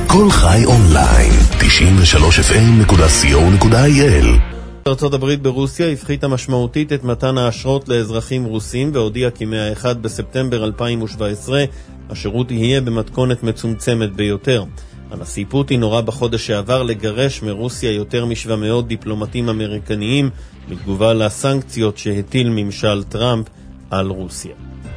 כל חי אונליין, 93fm.co.il. ארצות הברית ברוסיה הפחיתה משמעותית את מתן האשרות לאזרחים רוסים והודיעה כי מה-1 בספטמבר 2017 השירות יהיה במתכונת מצומצמת ביותר. הנשיא פוטין הורה בחודש שעבר לגרש מרוסיה יותר מ-700 דיפלומטים אמריקניים בתגובה לסנקציות שהטיל ממשל טראמפ על רוסיה.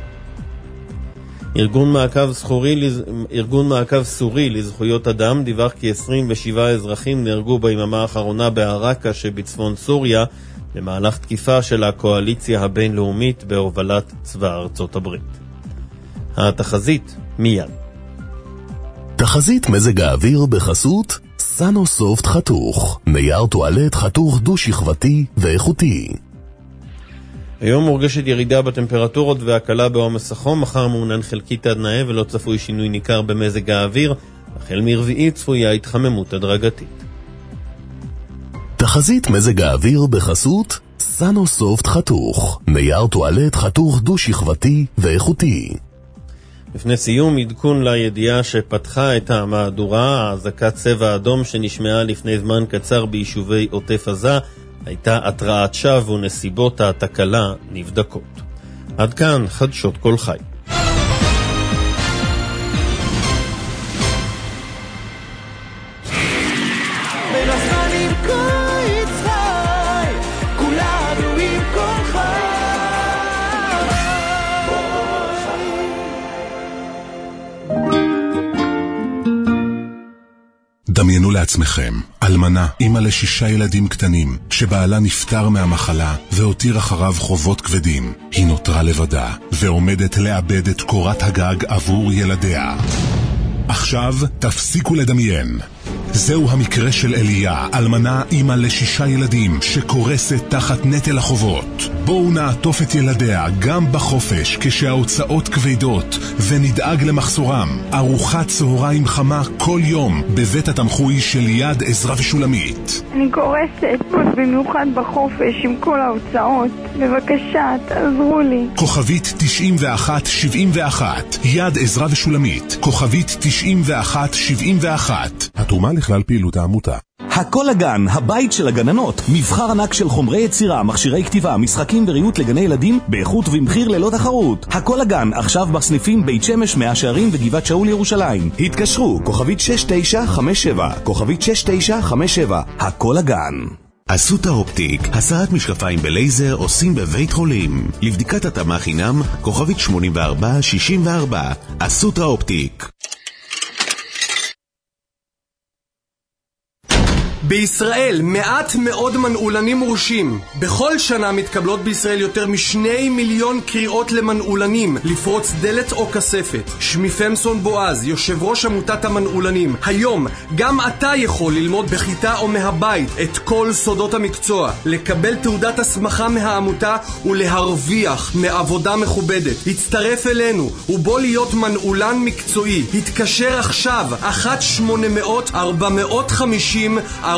ארגון מעקב סורי לזכויות אדם דיווח כי 27 אזרחים נהרגו ביממה האחרונה בעראקה שבצפון סוריה במהלך תקיפה של הקואליציה הבינלאומית בהובלת צבא ארצות הברית. התחזית מיד. תחזית מזג האוויר בחסות סנוסופט חתוך, נייר טואלט חתוך דו-שכבתי ואיכותי. היום מורגשת ירידה בטמפרטורות והקלה בעומס החום, מחר מעונן חלקית עד נאה ולא צפוי שינוי ניכר במזג האוויר, החל מרביעי צפויה התחממות הדרגתית. תחזית מזג האוויר בחסות סנוסופט חתוך, נייר טואלט חתוך דו-שכבתי ואיכותי. לפני סיום, עדכון לידיעה שפתחה את המהדורה, האזעקת צבע אדום שנשמעה לפני זמן קצר ביישובי עוטף עזה, הייתה התרעת שווא ונסיבות התקלה נבדקות. עד כאן חדשות כל חי. דמיינו לעצמכם, אלמנה, אמא ל6 ילדים קטנים, שבעלה נפטר מהמחלה והותיר אחריו חובות כבדים. היא נותרה לבדה ועומדת לאבד את קורת הגג עבור ילדיה. עכשיו תפסיקו לדמיין. זהו המקרה של אליה, אלמנה אמא ל6 ילדים שקורסת תחת נטל החובות. בואו נעטוף את ילדיה גם בחופש כשההוצאות כבדות ונדאג למחסורם. ארוחת צהריים חמה כל יום בבית התמחוי של יד עזרא ושולמית. אני קורסת במיוחד בחופש עם כל ההוצאות. בבקשה, תעזרו לי. כוכבית 9171 יד עזרא ושולמית, כוכבית 9171. התרומה לכלל פעילות העמותה. הכל הגן, הבית של הגננות. מבחר ענק של חומרי יצירה, מכשירי כתיבה, משחקים וריהוט לגני ילדים באיכות ובמחיר ללא תחרות. הכל הגן, עכשיו בסניפים בית שמש, מאה שערים וגבעת שאול ירושלים. התקשרו, כוכבית 6957, כוכבית 6957. הכל הגן. אסותא אופטיק, הסרת משקפיים בלייזר עושים בבית חולים. לבדיקת התאמה חינם, כוכבית 8464. אסותא אופטיק. בישראל מעט מאוד מנעולנים מורשים. בכל שנה מתקבלות בישראל יותר מ2 מיליון קריאות למנעולנים לפרוץ דלת או כספת. שמי פמסון בועז, יושב ראש עמותת המנעולנים. היום גם אתה יכול ללמוד בכיתה או מהבית את כל סודות המקצוע, לקבל תעודת הסמכה מהעמותה ולהרוויח מעבודה מכובדת. הצטרף אלינו ובוא להיות מנעולן מקצועי. התקשר עכשיו 1-800-450-444.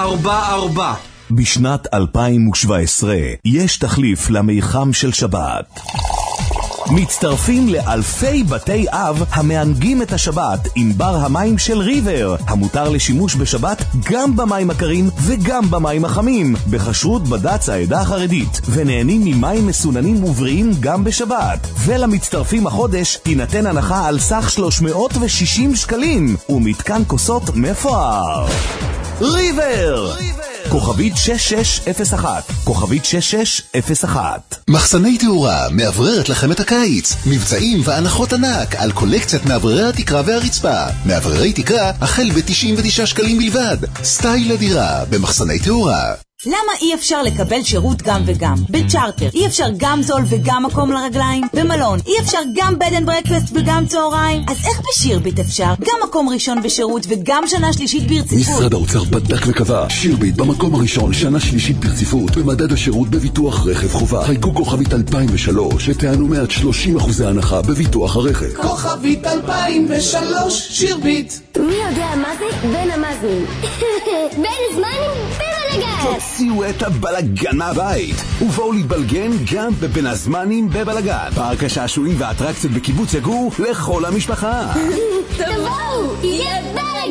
בשנת 2017 יש תחליף למיחם של שבת. מצטרפים לאלפי בתי אב המענגים את השבת עם בר המים של ריבר, המותר לשימוש בשבת גם במים הקרים וגם במים החמים, בחשרות בד"ץ העדה החרדית, ונהנים ממים מסוננים ובריאים גם בשבת. ולמצטרפים החודש תינתן הנחה על סך 360 שקלים ומתקן כוסות מפואר. ריבר! כוכבית 6601, כוכבית 6601. מחסני תאורה מאווררת לכם את הקיץ, מבצעים והנחות ענק על קולקציית מאווררי התקרה והרצפה. מאווררי תקרה החל ב99 שקלים בלבד. סטייל לדירה במחסני תאורה. למה אי אפשר לקבל שירות גם וגם? בצ'ארטר אי אפשר גם זול וגם מקום לרגליים? במלון אי אפשר גם בד אנד ברקפסט וגם צהריים? אז איך בשירביט אפשר? גם מקום ראשון בשירות וגם שנה שלישית ברציפות. משרד האוצר בדק וקבע, שירביט במקום הראשון שנה שלישית ברציפות במדד השירות בביטוח רכב חובה. חייגו כוכבית 2003 ותענו 130% הנחה בביטוח הרכב. כוכבית 2003 שירביט. מי יודע מה זה? בין המאזנים. בין הזמנים בין בלגן. תוציאו את הבלגן מהבית ובואו להתבלגן גם בבין הזמנים בבלגן. פארק השעשועים והאטרקציות בקיבוץ יגור לכל המשפחה. תבואו, יהיה בלגן.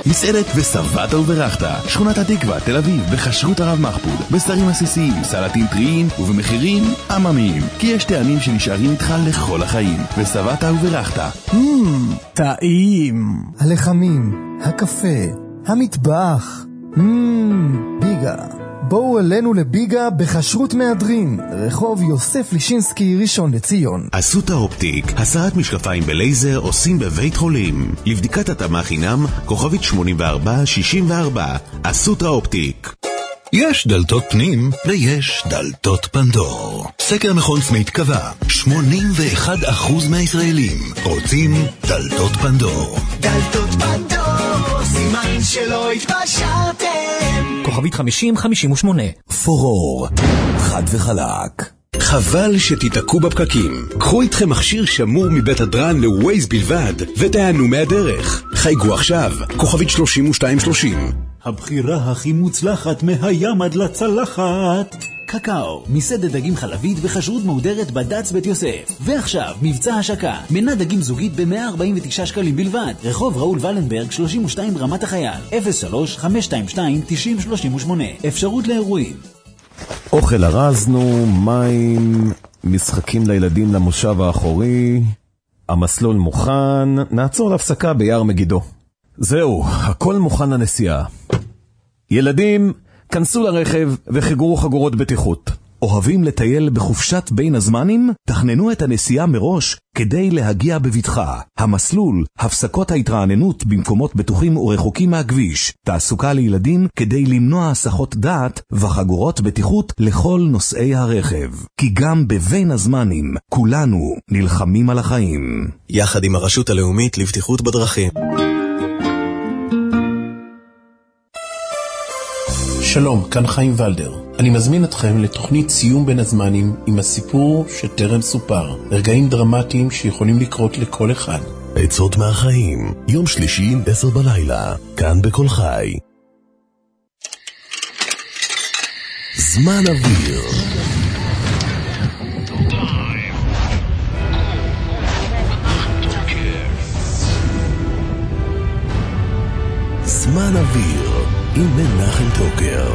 מסעדת וסבתא וברחתה, שכונת התקווה, תל אביב, בכשרות הרב מחפוד, בשרים עסיסיים, סלטים טריים ובמחירים עממיים, כי יש טעמים שנשארים איתך לכל החיים. וסבתא וברחתה. טעים. הלחמים, הקפה, המטבח. ביגה. בואו אלינו לביגה בכשרות מהדרין, רחוב יוסף לישינסקי, ראשון לציון. אסותא אופטיק, הסרת משקפיים בלייזר עושים בבית חולים. לבדיקת התאמה חינם, כוכבית 8464. אסותא אופטיק. יש דלתות פנים ויש דלתות פנדור. סקר מכון סמית קבע, 81% מהישראלים רוצים דלתות פנדור. דלתות פנדור, סימן שלא התפשרתם. כוכבית 5058. פורור, חד וחלק. חבל שתתעקו בפקקים. קחו איתכם מכשיר שמור מבית הדרן לווייז בלבד ותענו מהדרך. חייגו עכשיו, כוכבית 3230. הבחירה הכי מוצלחת מהים עד לצלחת. קקאו, מסעדת דגים חלבית וכשרות מהודרת בד"ץ בית יוסף. ועכשיו, מבצע השקה. מנה דגים זוגית ב-149 שקלים בלבד. רחוב ראול ולנברג 32 רמת החייל. 03-522-9038. אפשרות לאירועים. אוכל ארזנו, מים, משחקים לילדים למושב האחורי, המסלול מוכן, נעצור להפסקה ביער מגידו. זהו, הכל מוכן לנסיעה. ילדים, כנסו לרכב וחיגרו חגורות בטיחות. אוהבים לטייל בחופשת בין הזמנים? תכננו את הנסיעה מראש כדי להגיע בבטחה. המסלול, הפסקות ההתרעננות במקומות בטוחים ורחוקים מהכביש, תעסוקה לילדים כדי למנוע הסחות דעת וחגורות בטיחות לכל נוסעי הרכב. כי גם בבין הזמנים כולנו נלחמים על החיים. יחד עם הרשות הלאומית לבטיחות בדרכים. שלום, כאן חיים ולדר. אני מזמין אתכם לתוכנית סיום בין הזמנים עם הסיפור שטרם סופר. רגעים דרמטיים שיכולים לקרות לכל אחד. עצות מהחיים, יום שלישי 10 בלילה, כאן בכל חי. זמן אוויר. זמן אוויר עם מנחם טוקר.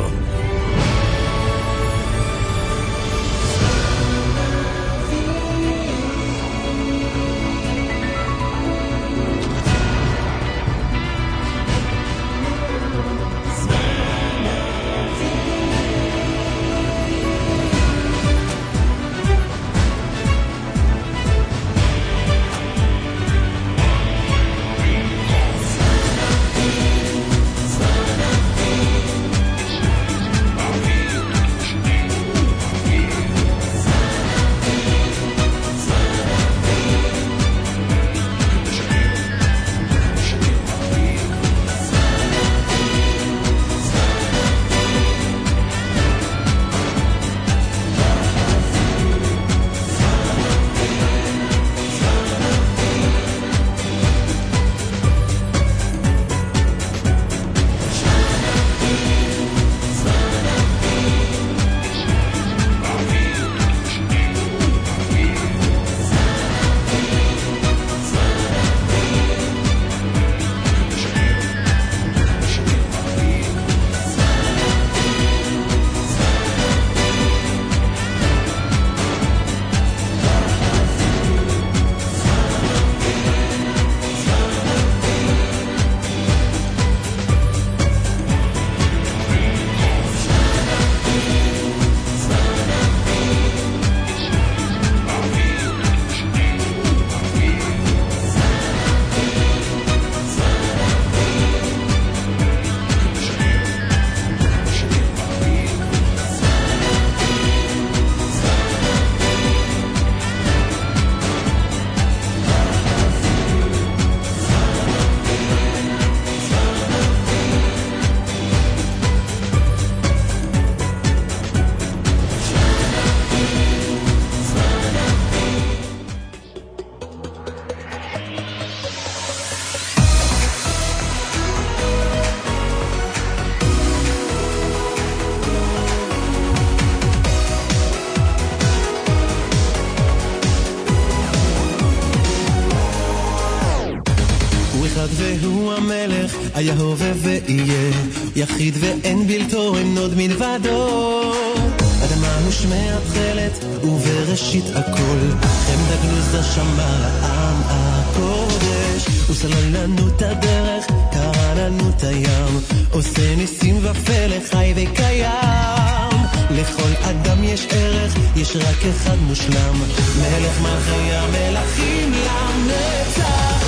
היה הווה ויהיה, יחיד ואין בלתו, אין עוד מלבדו. אדמה מושמעת תחלת ובראשית הכל, חמדה גנוזה שמר העם הקודש, הוא סלל לנו את הדרך, קרא לנו את הים, עושה ניסים ופלא חי וקיים. לכל אדם יש ערך, יש רק אחד מושלם, מלך מלכי המלכים לנצח.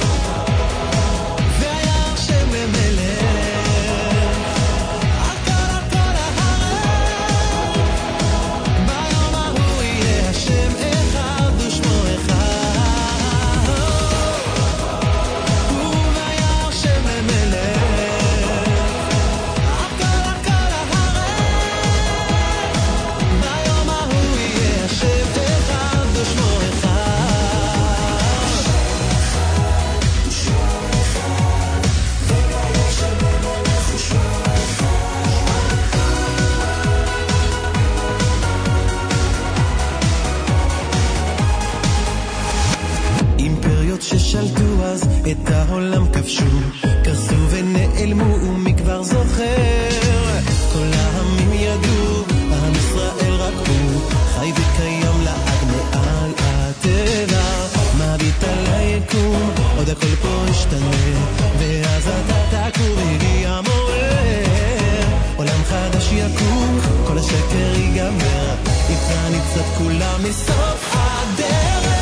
והיה השם למלך על כל הארץ, ביום ההוא יהיה השם אחד ושמו אחד. והיה השם למלך על כל הארץ, ביום ההוא יהיה השם אחד ושמו אחד. אימפריות ששלטו אז את העולם כבשו, קרסו ונעלמו ומכבר זוכר, כל העמים ידעו, עם ישראל רק הוא חי וקיים לעד מעל הטבע, מביט על היקום, עוד הכל פה ישתנה, ואז אתה תקום, הגיע מורה, עולם חדש יקום, כל השקר ייגמר, איתך ניצת כולם מסוף הדרך.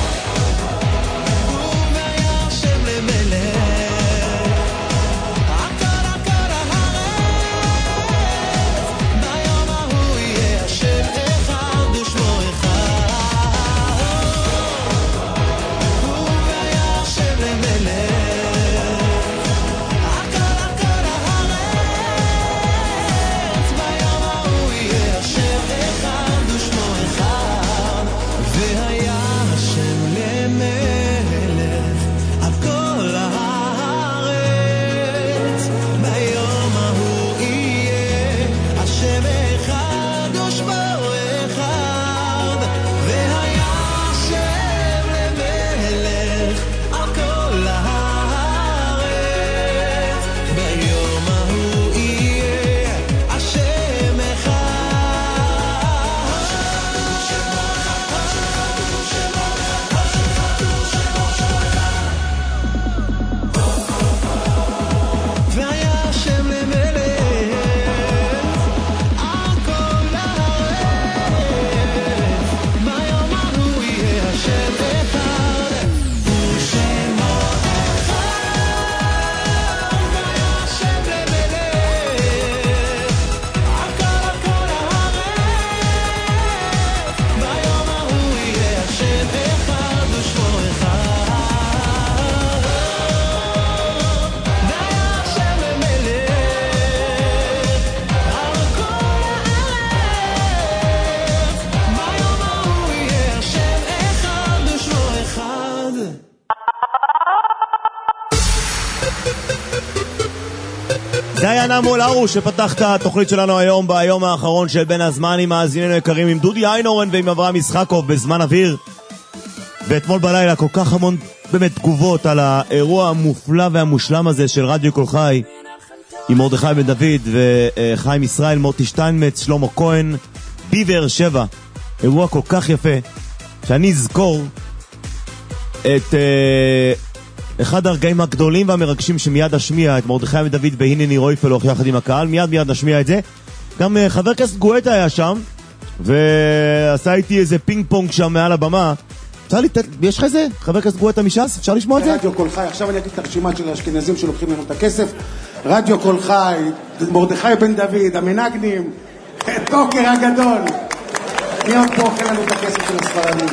והיה השם למלך על כל הארץ, ביום ההוא יהיה השם אחד ושמו אחד. והיה השם למלך על כל הארץ, ביום ההוא יהיה השם אחד ושמו אחד. והיה השם למלך על כל הארץ, ביום ההוא יהיה השם אחד ושמו אחד. והיה השם למלך על כל הארץ, ביום ההוא יהיה השם והיה השם למלך על כל הארץ, ביום ההוא יהיה השם אחד ושמו אחד. והיה השם למלך על כל הארץ, ביום ההוא יהיה השם אחד ושמו אחד. והיה השם למלך על כל הארץ, ביום ההוא יהיה השם אחד ושמו אחד. זה היה נעמול ארו שפתח את התוכנית שלנו היום ביום האחרון של בין הזמנים. מאזיננו יקרים, עם דודי איינורן ועם אברהם ישחקוב בזמן אוויר. ואתמול בלילה כל כך המון באמת תגובות על האירוע המופלא והמושלם הזה של רדיו כל חי, עם מרדכי בן דוד וחיים ישראל, מוטי שטיינמץ, שלמה כהן, בבאר שבע. אירוע כל כך יפה שאני אזכור את אחד הרגעים הגדולים והמרגשים שמיד אשמיע את מרדכי בן דוד בהינני רויפלוך יחד עם הקהל. מיד נשמיע את זה. גם חבר הכנסת גואטה היה שם ועשה איתי איזה פינג פונג שם מעל הבמה. יש לך איזה? חבר הכנסת גואטה מש"ס? אפשר לשמוע את זה? רדיו כל חי, עכשיו אני אגיד את הרשימה של האשכנזים שלוקחים לנו את הכסף. רדיו כל חי, מרדכי בן דוד, המנגנים, טוקר הגדול. מי עוד פה אוכל לנו את הכסף של הספרדים?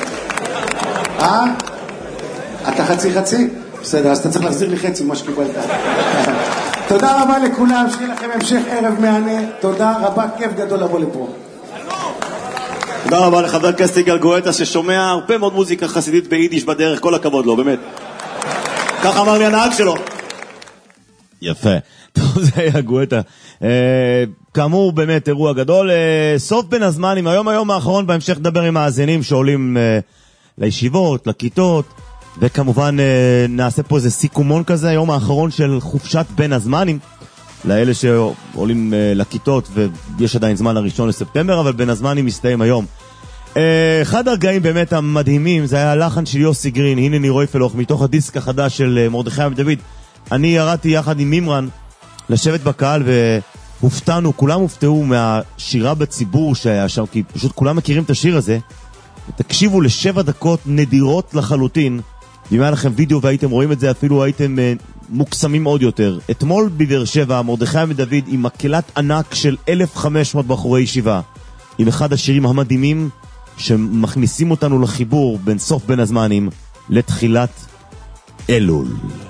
אתה חצי? בסדר, אז אתה צריך להחזיר לי חצי מה שקיבלת. תודה רבה לכולם, שיהיה לכם המשך ערב מהנה. תודה רבה, כיף גדול לבוא לפה. תודה רבה לחבר הכנסת יגאל גואטה ששומע הרבה מאוד מוזיקה חסידית ביידיש בדרך, כל הכבוד לו, באמת. כך אמר לי הנהג שלו. יפה. טוב, זה היה גואטה. כאמור, באמת אירוע גדול. סוף בין הזמנים, היום האחרון, בהמשך נדבר עם מאזינים שעולים לישיבות, לכיתות. וכמובן נעשה פה איזה סיכומון כזה, היום האחרון של חופשת בין הזמנים, לאלה שעולים לכיתות ויש עדיין זמן הראשון לספטמבר, אבל בין הזמנים מסתיים היום. אחד הרגעים באמת המדהימים זה היה הלחן של יוסי גרין, הנה אני רויפלוך, מתוך הדיסק החדש של מרדכי בן דוד. אני ירדתי יחד עם מימרן לשבת בקהל והופתענו, כולם הופתעו מהשירה בציבור שהיה שם, כי פשוט כולם מכירים את השיר הזה. תקשיבו ל7 דקות נדירות לחלוטין, אם היה לכם וידאו והייתם רואים את זה אפילו הייתם מוקסמים עוד יותר. אתמול בבאר שבע מרדכי בן דוד עם מקהלת ענק של 1,500 בחורי ישיבה, עם אחד השירים המדהימים שמכניסים אותנו לחיבור בין סוף בין הזמנים לתחילת אלול.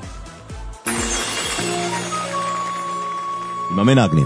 עם המנגנים.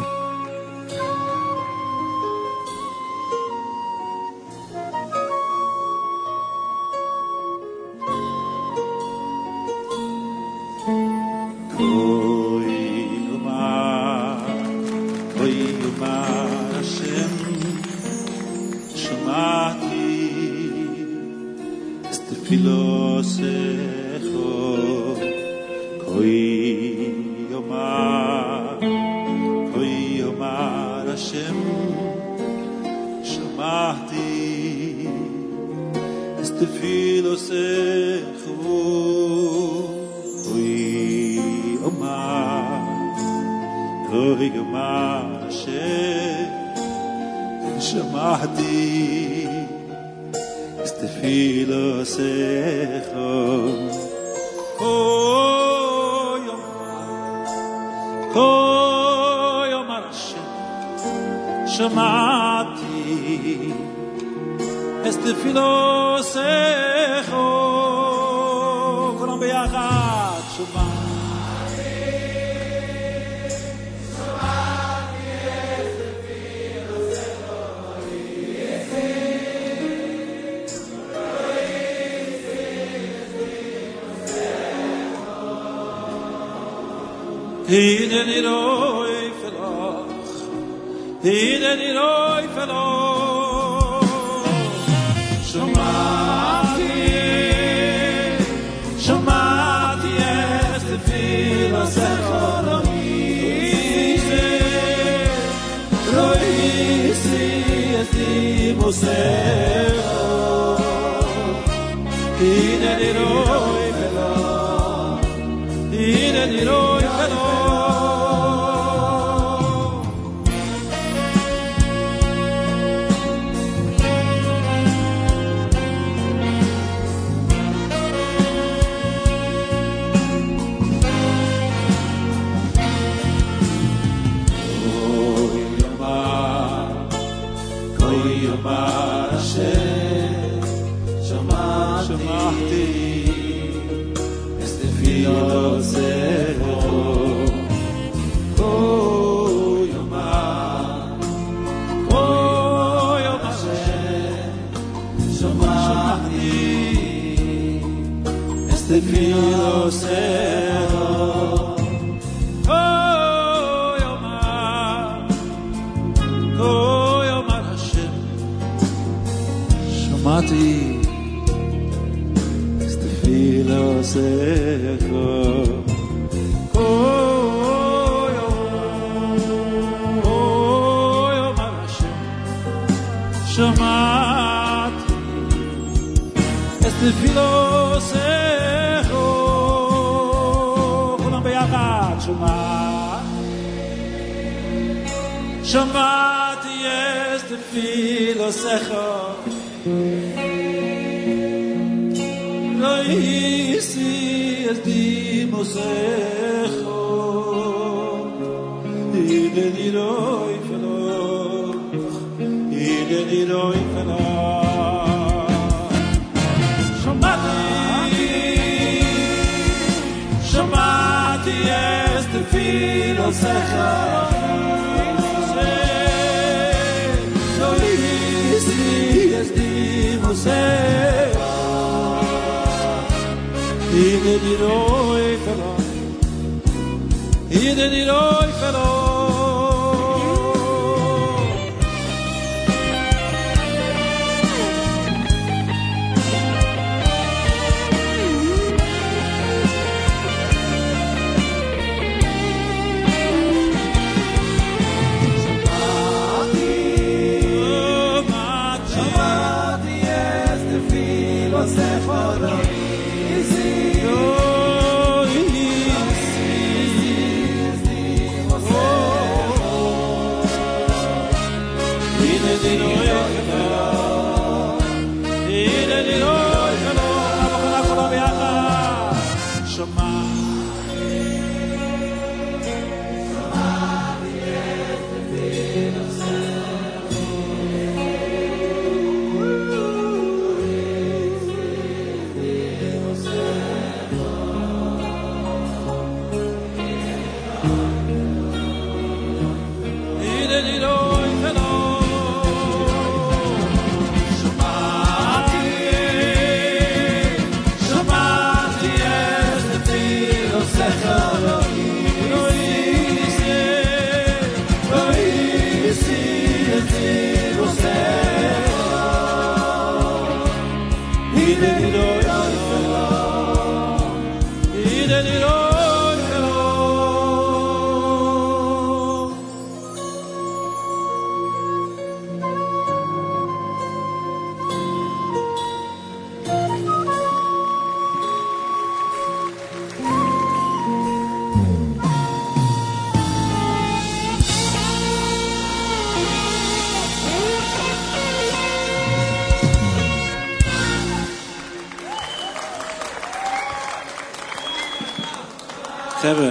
חבר'ה,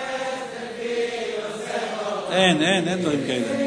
אין דברים כאלה.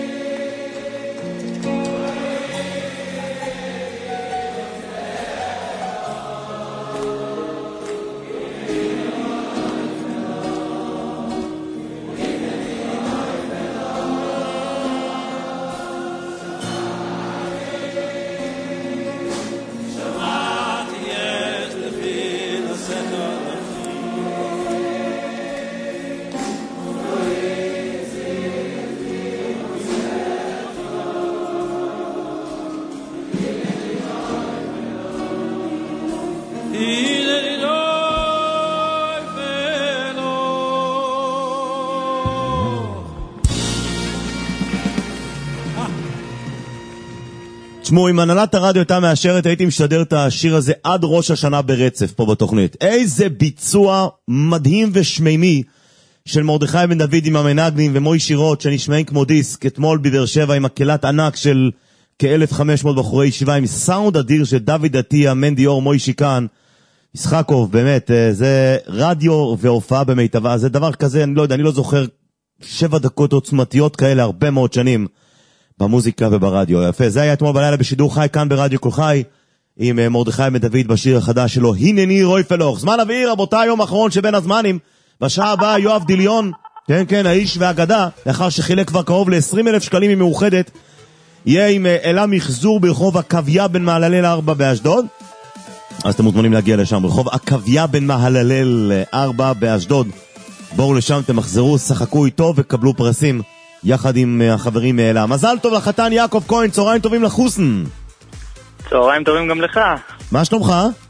תשמעו, אם הנהלת הרדיו הייתה מאשרת, הייתי משדר את השיר הזה עד ראש השנה ברצף פה בתוכנית. איזה ביצוע מדהים ושמימי של מרדכי בן דוד עם המנגנים ומוי שירות שנשמעים כמו דיסק. אתמול בבאר שבע עם מקהלת ענק של כ-1,500 בחורי ישיבה עם סאונד אדיר של דוד עטיה, מנדי אור, מוי שיקן, ישחקוב. באמת, זה רדיו והופעה במיטבה. זה דבר כזה, אני לא יודע, אני לא זוכר 7 דקות עוצמתיות כאלה הרבה מאוד שנים במוזיקה וברדיו. יפה, זה היה אתמול בלילה בשידור חי כאן ברדיו כל חי עם מרדכי בן דוד בשיר החדש שלו הנני רויפלוך. זמן אוויר, רבותיי, יום אחרון שבין הזמנים. בשעה הבאה יואב דיליון, כן, האיש והאגדה, לאחר שחילק כבר קרוב ל-20,000 שקלים ממאוחדת, יהיה עם אלה מחזור ברחוב עקביה בן מהללל 4 באשדוד. אז אתם מוזמנים להגיע לשם, ברחוב עקביה בן מהללל 4 באשדוד. בואו לשם, תמחזרו, שחקו איתו וקבלו פרסים יחד עם החברים מאלה. מזל טוב לחתן יעקב כהן, צהריים טובים לחוסן. צהריים טובים גם לך. מה שלומך?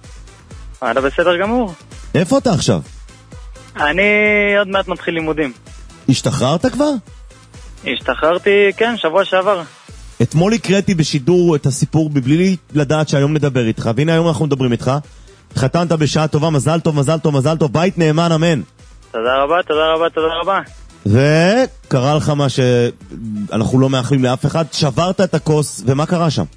אתה בסדר גמור. איפה אתה עכשיו? אני עוד מעט מתחיל לימודים. השתחררת כבר? השתחררתי, כן, שבוע שעבר. אתמול הקראתי בשידור את הסיפור מבלי לדעת שהיום נדבר איתך, והנה היום אנחנו מדברים איתך. התחתנת בשעה טובה, מזל טוב, מזל טוב, מזל טוב, בית נאמן, אמן. תודה רבה, תודה רבה, תודה רבה. וקרה לך מה שאנחנו לא מאחלים לאף אחד, שברת את הכוס, ומה קרה שם?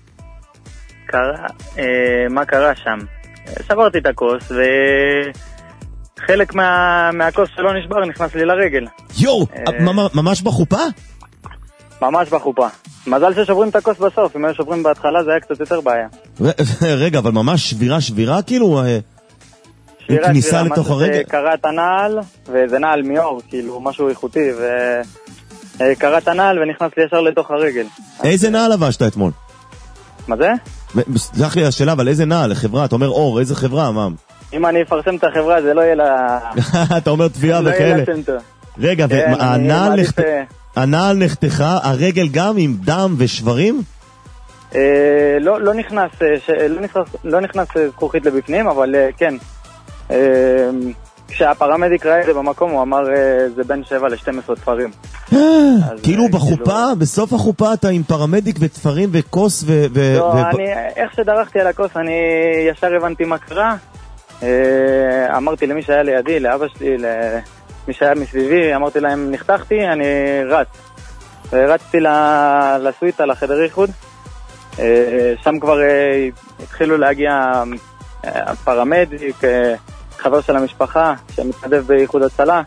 מה קרה שם? שברתי את הכוס, וחלק מהכוס שלא נשבר נכנס לי לרגל. יו, ממש בחופה? ממש בחופה. מזל ששוברים את הכוס בסוף, אם היו שוברים בהתחלה זה היה קצת יותר בעיה. רגע, אבל ממש שבירה כאילו... כניסה לתוך הרגל? קרה את הנעל, וזה נעל מיור, כאילו משהו איכותי, וקרה את הנעל ונכנס לי ישר לתוך הרגל. איזה נעל לבשת אתמול? מה זה? סלח לי השאלה, אבל איזה נעל? חברה, אתה אומר אור, איזה חברה, מה? אם אני אפרסם את החברה זה לא יהיה לה... אתה אומר תביעה וכאלה. רגע, והנעל נחתכה, הרגל גם עם דם ושברים? לא נכנס זכוכית לבפנים, אבל כן. כשהפרמדיק ראה את זה במקום הוא אמר זה בין 7 ל-12 תפרים. כאילו בחופה, בסוף החופה אתה עם פרמדיק ותפרים וכוס לא, איך שדרכתי על הכוס אני ישר הבנתי מה קרה. אמרתי למי שהיה לידי, לאבא שלי, למי שהיה מסביבי, אמרתי להם נחתכתי, אני רץ. רצתי לסוויטה, לחדר איחוד. שם כבר התחילו להגיע הפרמדיק, חבר של המשפחה שמתנדב באיחוד הצלה.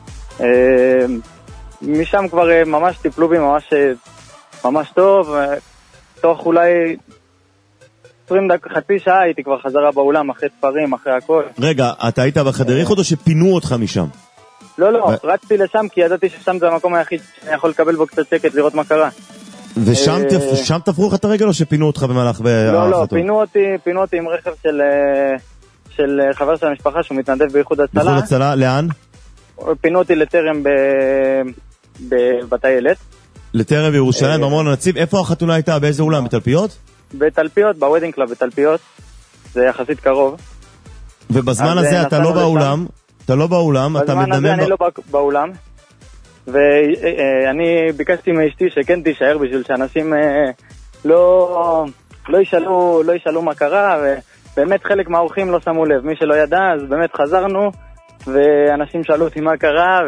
משם כבר ממש טיפלו בי ממש טוב. תוך אולי 20 דקות, חצי שעה הייתי כבר חזרה באולם אחרי תפרים, אחרי הכל. רגע, אתה היית בחדר איחוד או שפינו אותך משם? לא, רצתי לשם כי ידעתי ששם זה המקום היחיד שאני יכול לקבל בו קצת שקט, לראות מה קרה. ושם תפרו לך את הרגל או שפינו אותך במהלך? לא, פינו אותי עם רכב של חבר של המשפחה שהוא מתנדב באיחוד הצלה. באיחוד הצלה, לאן? פינו אותי לטרם בטיילת. לטרם בירושלים, בארמון הנציב. איפה החתונה הייתה? באיזה אולם? בתלפיות? בתלפיות, בוודינג קלאב בתלפיות. זה יחסית קרוב. ובזמן הזה אתה לא באולם, אתה בזמן הזה אני לא באולם, ואני ביקשתי מאשתי שכן תישאר בשביל שאנשים לא ישאלו מה קרה, ובאמת חלק מהאורחים לא שמו לב, מי שלא ידע, אז באמת חזרנו, ואנשים שאלו אותי מה קרה,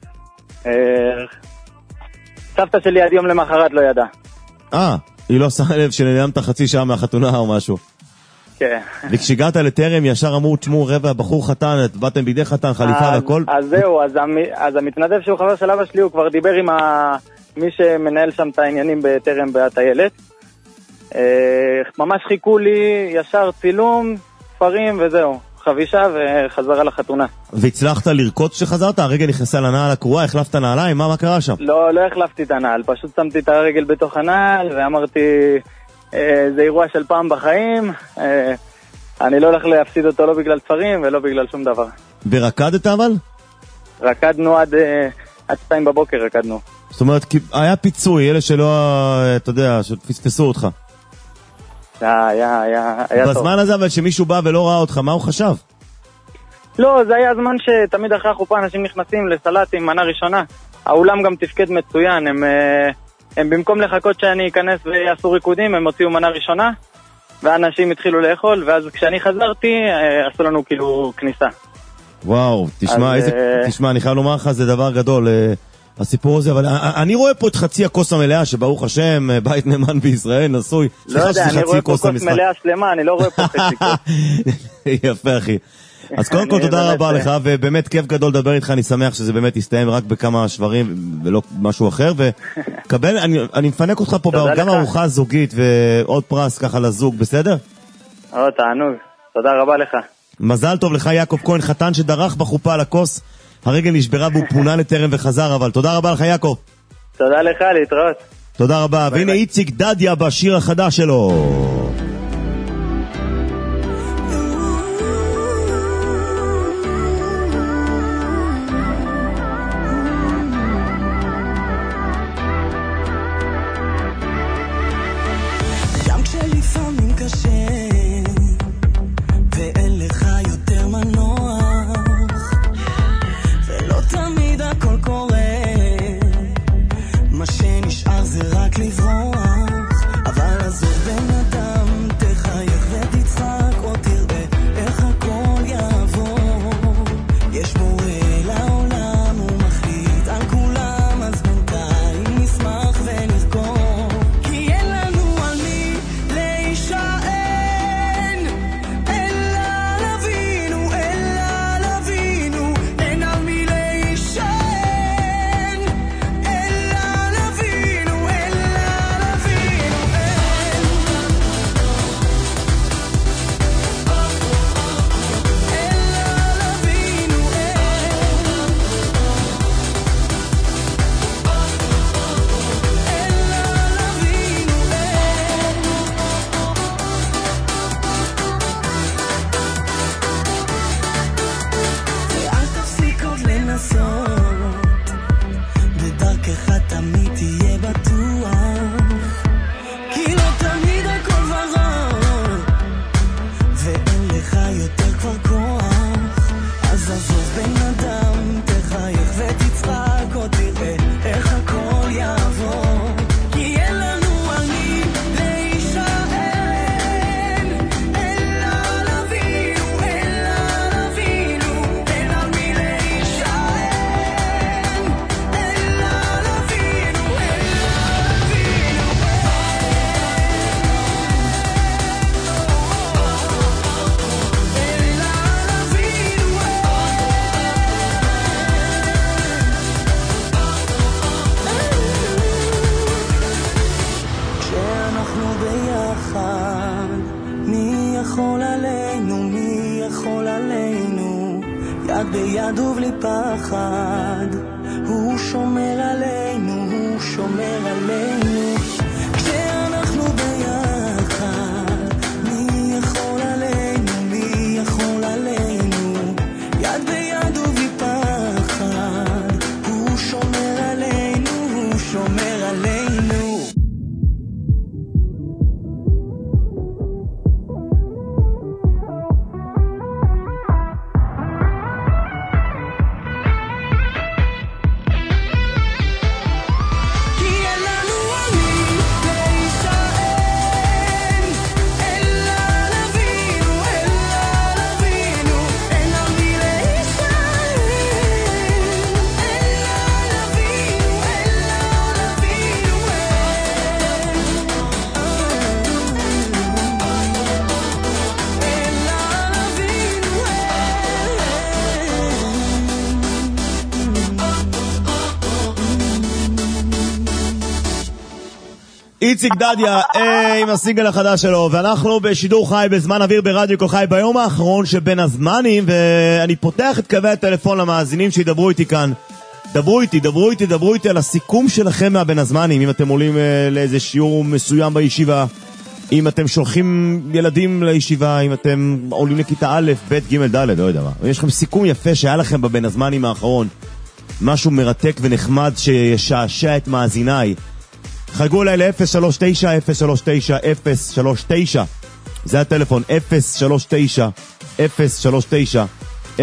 סבתא שלי עד יום למחרת לא ידע. היא לא שמה לב שנעלמת חצי שעה מהחתונה או משהו. כן. וכשהגעת לטרם ישר אמרו, תשמעו רבע, בחור חתן, באתם בידי חתן, חליפה והכל. אז זהו, אז המתנדב שהוא חבר של אבא שלי, הוא כבר דיבר עם מי שמנהל שם את העניינים בטרם בטיילת. ממש חיכו לי ישר צילום, ספרים וזהו. חבישה וחזרה לחתונה. והצלחת לרקוד כשחזרת? הרגל נכנסה לנעל הקרועה, החלפת נעליים? מה קרה שם? לא החלפתי את הנעל, פשוט שמתי את הרגל בתוך הנעל ואמרתי, זה אירוע של פעם בחיים, אני לא הולך להפסיד אותו לא בגלל ספרים ולא בגלל שום דבר. ורקדת אבל? רקדנו עד 2 בבוקר רקדנו. זאת אומרת, היה פיצוי, אלה שלא, אתה יודע, שפספסו אותך. היה טוב. בזמן הזה אבל שמישהו בא ולא ראה אותך, מה הוא חשב? לא, זה היה הזמן שתמיד אחרי החופה אנשים נכנסים לסלט עם מנה ראשונה. האולם גם תפקד מצוין, הם במקום לחכות שאני אכנס ויעשו ריקודים, הם הוציאו מנה ראשונה, ואנשים התחילו לאכול, ואז כשאני חזרתי, עשו לנו כאילו כניסה. וואו, תשמע, אני חייב לומר לך, זה דבר גדול, הסיפור הזה, אבל אני רואה פה את חצי הכוס המלאה, שברוך השם, בית נאמן בישראל, נשוי. לא יודע, אני רואה פה כוס מלאה שלמה, אני לא רואה פה חצי כוס. יפה, אחי. אז קודם כל תודה רבה לך, ובאמת כיף גדול לדבר איתך, אני שמח שזה באמת יסתיים רק בכמה שברים ולא משהו אחר, וקבל, אני מפנק אותך פה גם ארוחה זוגית ועוד פרס ככה לזוג, בסדר? תענוג, תודה רבה לך. מזל טוב לך יעקב כהן, חתן שדרך בחופה על הכוס, הרגל נשברה והוא פונה לטרם וחזר, אבל תודה רבה לך יעקב. תודה לך, להתראות. תודה רבה, והנה איציק דדיה בשיר החדש שלו. מה שנשאר זה רק לברוח, אבל עזוב בן אדם יד ביד ובלי פחד, הוא שומר עלינו, הוא שומר עלינו. כשאנחנו ביחד, מי יכול עלינו, מי יכול עלינו? יד ביד ובלי פחד, הוא שומר עלינו, הוא שומר עלינו. איציק דדיה עם הסינגל החדש שלו, ואנחנו בשידור חי בזמן אוויר ברדיו כל חי ביום האחרון שבין הזמנים, ואני פותח את קווי הטלפון למאזינים שידברו איתי כאן. דברו איתי על הסיכום שלכם מהבין הזמנים, אם אתם עולים לאיזה שיעור מסוים בישיבה, אם אתם שולחים ילדים לישיבה, אם אתם עולים לכיתה א', ב', ג', ד', לא יודע מה. יש לכם סיכום יפה שהיה לכם בבין הזמנים האחרון, משהו מרתק ונחמד שישעשע את מאזיניי. חגו אליי ל-039-039-039, זה הטלפון, 039-039-039.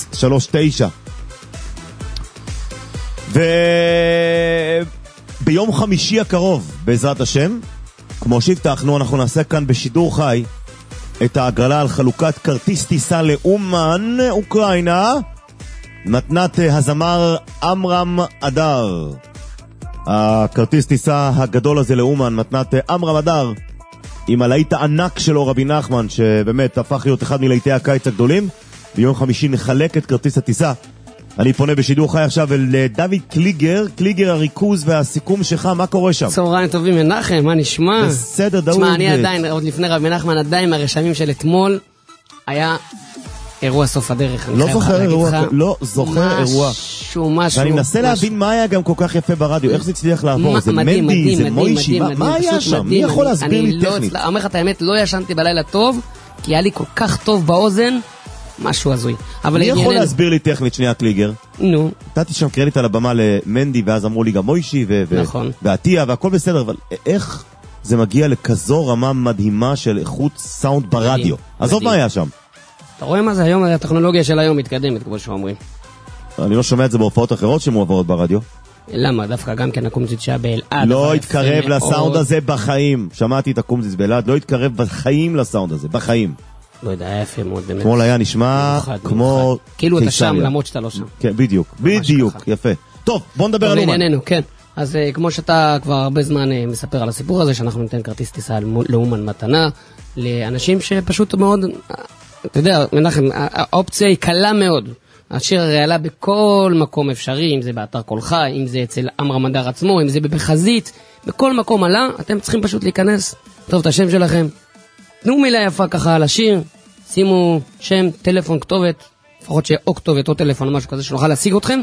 וביום חמישי הקרוב, בעזרת השם, כמו שהבטחנו, אנחנו נעשה כאן בשידור חי את ההגרלה על חלוקת כרטיס טיסה לאומן, אוקראינה, מתנת הזמר אמרם אדר. הכרטיס טיסה הגדול הזה לאומן, מתנת אמרם אדר, עם הלהיט הענק שלו רבי נחמן, שבאמת הפך להיות אחד מלהיטי הקיץ הגדולים. ביום חמישי נחלק את כרטיס הטיסה. אני פונה בשידור חי עכשיו אל דוד קליגר, הריכוז והסיכום שלך, מה קורה שם? צהריים טובים מנחם, מה נשמע? בסדר דוד. תשמע, אני עדיין, עוד לפני רבי נחמן, עדיין מהרשמים של אתמול, היה אירוע סוף הדרך. לא זוכר אירוע, משהו. ואני מנסה להבין מה היה גם כל כך יפה ברדיו, איך זה הצליח לעבור? זה מנדי, זה מוישי, מה היה שם? מי יכול להסביר לי טכנית? אני אומר לך את האמת, לא ישנתי בלילה טוב, כי היה לי כל כך טוב באוזן, משהו הזוי. מי יכול להסביר לי טכנית, שנייה קליגר? נו. נתתי שם קרדיט על הבמה למנדי, ואז אמרו לי גם מוישי ועתיה, והכל בסדר, אבל איך זה מגיע לכזו רמה מדהימה של איכות סאונד ברדיו? עזוב מה היה שם. אתה רואה מה זה היום? הטכנולוגיה של היום מתקדמת, כמו שאומרים. אני לא שומע את זה בהופעות אחרות שמועברות ברדיו. למה? דווקא גם כן הקומזיץ שהיה באלעד. לא התקרב לסאונד הזה בחיים. שמעתי את הקומזיץ באלעד, לא התקרב בחיים לסאונד הזה, בחיים. לא יודע, היה יפה מאוד באמת. אתמול היה נשמע כמו כאילו אתה שם, למרות שאתה לא שם. כן, בדיוק, יפה. טוב, בוא נדבר על אומן. כן. אז כמו שאתה כבר הרבה זמן מספר על הסיפור הזה, שאנחנו ניתן כרטיס טיסה לאומן מתנה, לאנשים שפשוט מאוד, אתה יודע, מנחם, האופציה היא קלה מאוד. השיר הרי עלה בכל מקום אפשרי, אם זה באתר כל חי, אם זה אצל אמרם אדר עצמו, אם זה בחזית, בכל מקום עלה, אתם צריכים פשוט להיכנס, טוב את השם שלכם, תנו מילה יפה ככה על השיר, שימו שם, טלפון, כתובת, לפחות שיהיה או כתובת או טלפון או משהו כזה שנוכל להשיג אתכם,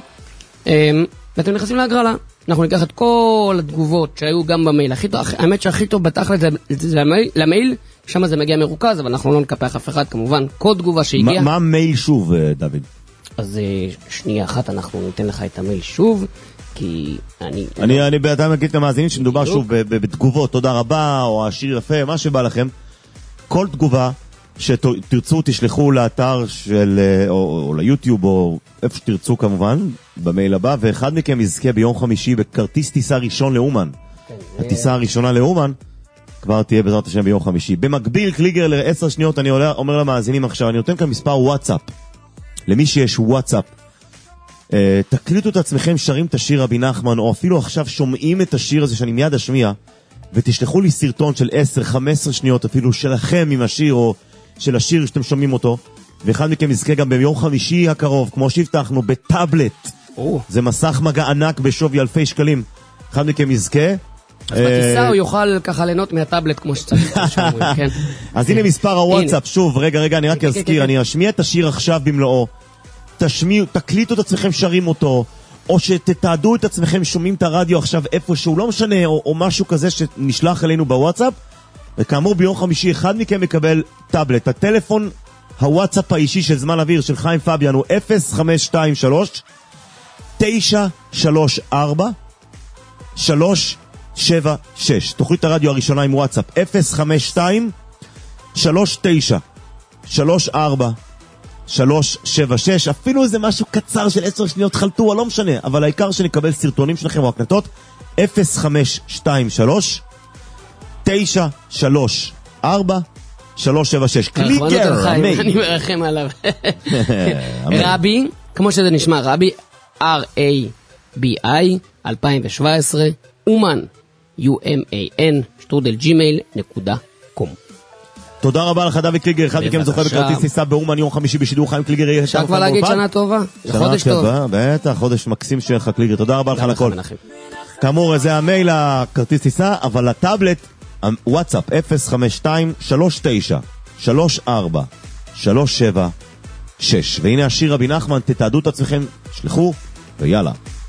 ואתם נכנסים להגרלה. אנחנו ניקח את כל התגובות שהיו גם במייל, האמת שהכי טוב בתכלת זה למייל, שם זה מגיע מרוכז, אבל אנחנו לא נקפח אף אחד, כמובן, כל תגובה שהגיעה. מה המייל שוב, דוד? אז שנייה אחת אנחנו ניתן לך את המייל שוב, כי אני בעצם אגיד למאזינים שמדובר שוב בתגובות, תודה רבה, או השיר יפה, מה שבא לכם. כל תגובה שתרצו תשלחו לאתר של, או ליוטיוב, או איפה שתרצו כמובן, במייל הבא, ואחד מכם יזכה ביום חמישי בכרטיס טיסה ראשון לאומן. הטיסה הראשונה לאומן כבר תהיה בעזרת השם ביום חמישי. במקביל, קליגר ל10 שניות, אני אומר למאזינים עכשיו, אני נותן כאן מספר וואטסאפ. למי שיש וואטסאפ, תקליטו את עצמכם, שרים את השיר רבי נחמן, או אפילו עכשיו שומעים את השיר הזה שאני מיד אשמיע, ותשלחו לי סרטון של 10-15 שניות, אפילו שלכם עם השיר, או של השיר שאתם שומעים אותו, ואחד מכם יזכה גם ביום חמישי הקרוב, כמו שהבטחנו, בטאבלט. זה מסך מגע ענק בשווי אלפי שקלים. אחד מכם יזכה. אז בטיסה הוא יוכל ככה ליהנות מהטאבלט כמו שצריך. אז הנה מספר הוואטסאפ, שוב, רגע, אני רק אזכיר, אני אשמיע את השיר עכשיו במלואו. תקליטו את עצמכם שרים אותו, או שתתעדו את עצמכם שומעים את הרדיו עכשיו איפשהו, לא משנה, או משהו כזה שנשלח אלינו בוואטסאפ, וכאמור ביום חמישי אחד מכם מקבל טאבלט. הטלפון הוואטסאפ האישי של זמן אוויר של חיים פביאן הוא 0523-934-376. תוכנית הרדיו הראשונה עם וואטסאפ 052-39-34-376. אפילו איזה משהו קצר של 10 שניות חלטורה, לא משנה, אבל העיקר שנקבל סרטונים שלכם או הקלטות 0523-934-376. קליגר, אני מרחם עליו. רבי, כמו שזה נשמע, רבי, R-A-B-I 2017, אומן, U-M-A-N, @gmail.com. תודה רבה לך דוד קליגר, אחד מכם זוכה בכרטיס טיסה באומן יום חמישי בשידור. חיים קליגר יהיה אפשר כבר להגיד שנה טובה, חודש טוב. בטח, חודש מקסים שלך קליגר, תודה רבה לך על הכל. כאמור, זה המייל הכרטיס טיסה, אבל הטאבלט, וואטסאפ 052-39-34-376. והנה השיר רבי נחמן, תתעדו את עצמכם, שלחו, ויאללה.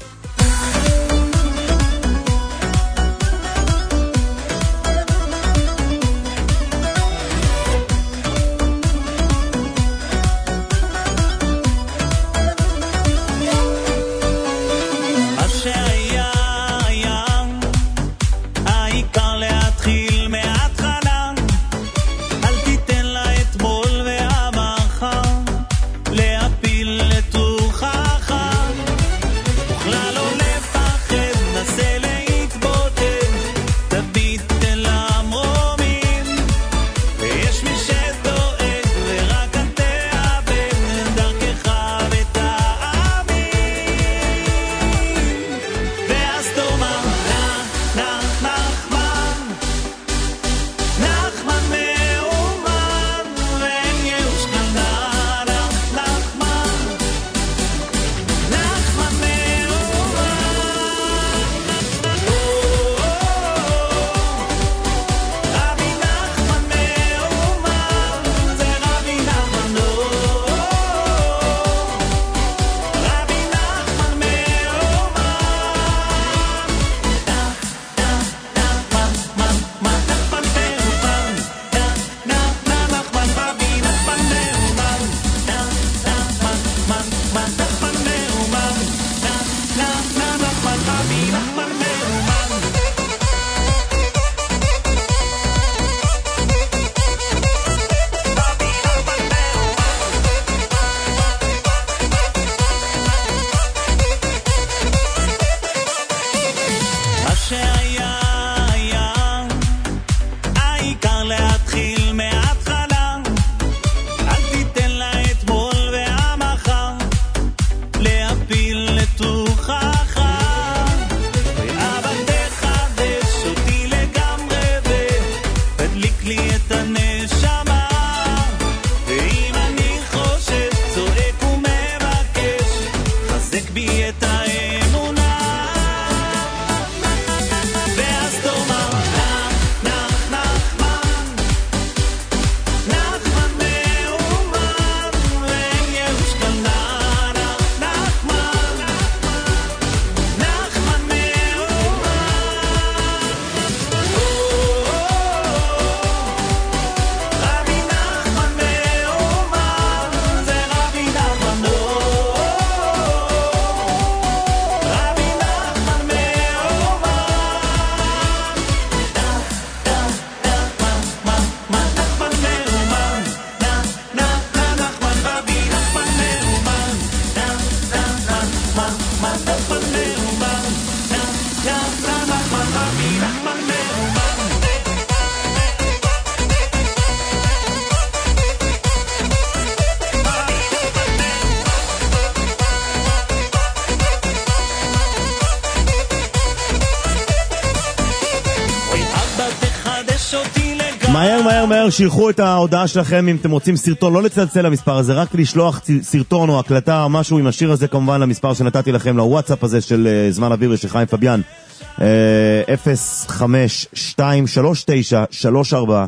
מהר, שילחו את ההודעה שלכם אם אתם רוצים סרטון, לא לצלצל למספר הזה, רק לשלוח סרטון או הקלטה או משהו עם השיר הזה, כמובן למספר שנתתי לכם, לוואטסאפ הזה של זמן אוויר של חיים פביאן, 052-39-34-376.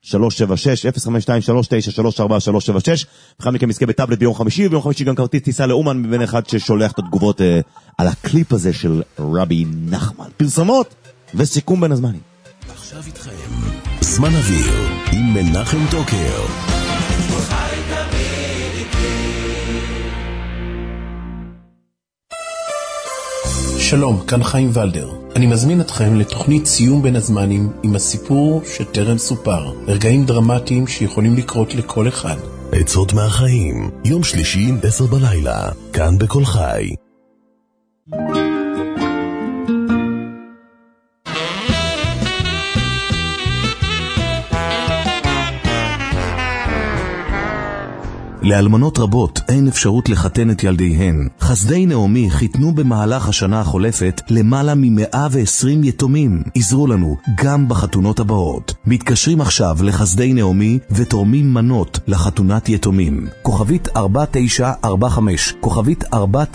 376, 052-393-4376, בכלל מכם נזכה בטאבלט ביום חמישי, וביום חמישי גם כרטיס טיסה לאומן מבין אחד ששולח את התגובות על הקליפ הזה של רבי נחמן. פרסומות וסיכום בין הזמנים. עכשיו איתכם זמן אוויר עם מנחם טוקר. שלום, כאן חיים ולדר. אני מזמין אתכם לתוכנית סיום בין הזמנים עם הסיפור שטרם סופר. רגעים דרמטיים שיכולים לקרות לכל אחד. עצות מהחיים, יום שלישי 10 בלילה, כאן בכל חי. לאלמנות רבות אין אפשרות לחתן את ילדיהן. חסדי נעמי חיתנו במהלך השנה החולפת למעלה מ-120 יתומים. עזרו לנו גם בחתונות הבאות. מתקשרים עכשיו לחסדי נעמי ותורמים מנות לחתונת יתומים. כוכבית 4945, כוכבית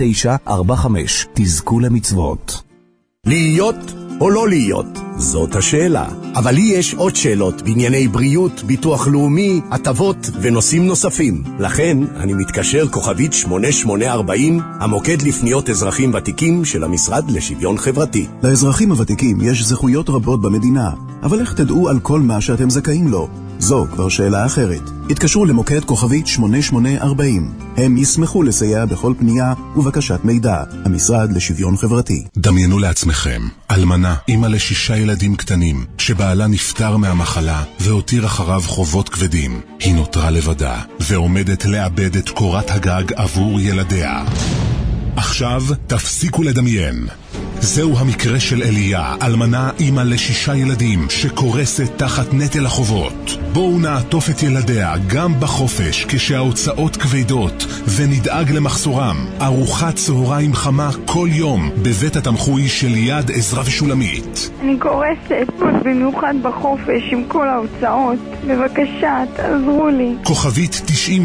4945. תזכו למצוות. להיות או לא להיות? זאת השאלה. אבל לי יש עוד שאלות בענייני בריאות, ביטוח לאומי, הטבות ונושאים נוספים. לכן אני מתקשר כוכבית 8840, המוקד לפניות אזרחים ותיקים של המשרד לשוויון חברתי. לאזרחים הוותיקים יש זכויות רבות במדינה, אבל איך תדעו על כל מה שאתם זכאים לו? זו כבר שאלה אחרת. התקשרו למוקד כוכבית 8840. הם ישמחו לסייע בכל פנייה ובקשת מידע. המשרד לשוויון חברתי. דמיינו לעצמכם, אלמנה, אמא ל6 ילדים קטנים, שבעלה נפטר מהמחלה והותיר אחריו חובות כבדים. היא נותרה לבדה ועומדת לאבד את קורת הגג עבור ילדיה. עכשיו תפסיקו לדמיין. זהו המקרה של אליה, אלמנה אמא ל6 ילדים שקורסת תחת נטל החובות. בואו נעטוף את ילדיה גם בחופש כשההוצאות כבדות ונדאג למחסורם. ארוחת צהריים חמה כל יום בבית התמחוי של יד עזרא ושולמית. אני קורסת במיוחד בחופש עם כל ההוצאות. בבקשה, תעזרו לי. כוכבית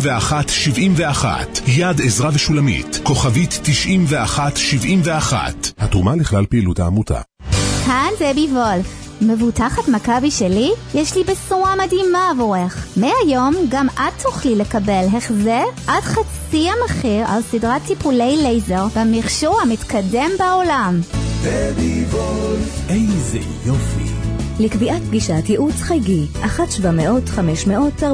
9171, יד עזרא ושולמית, כוכבית 9171. התרומה לכלל פעילות העמותה. כאן דבי וולף, מבוטחת מכבי שלי, יש לי בשורה מדהימה עבורך. מהיום גם את תוכלי לקבל החזר עד חצי המחיר על סדרת טיפולי לייזר במכשור המתקדם בעולם. דבי וולף, איזה יופי. לקביעת פגישת ייעוץ חייגי 1-700-500-401.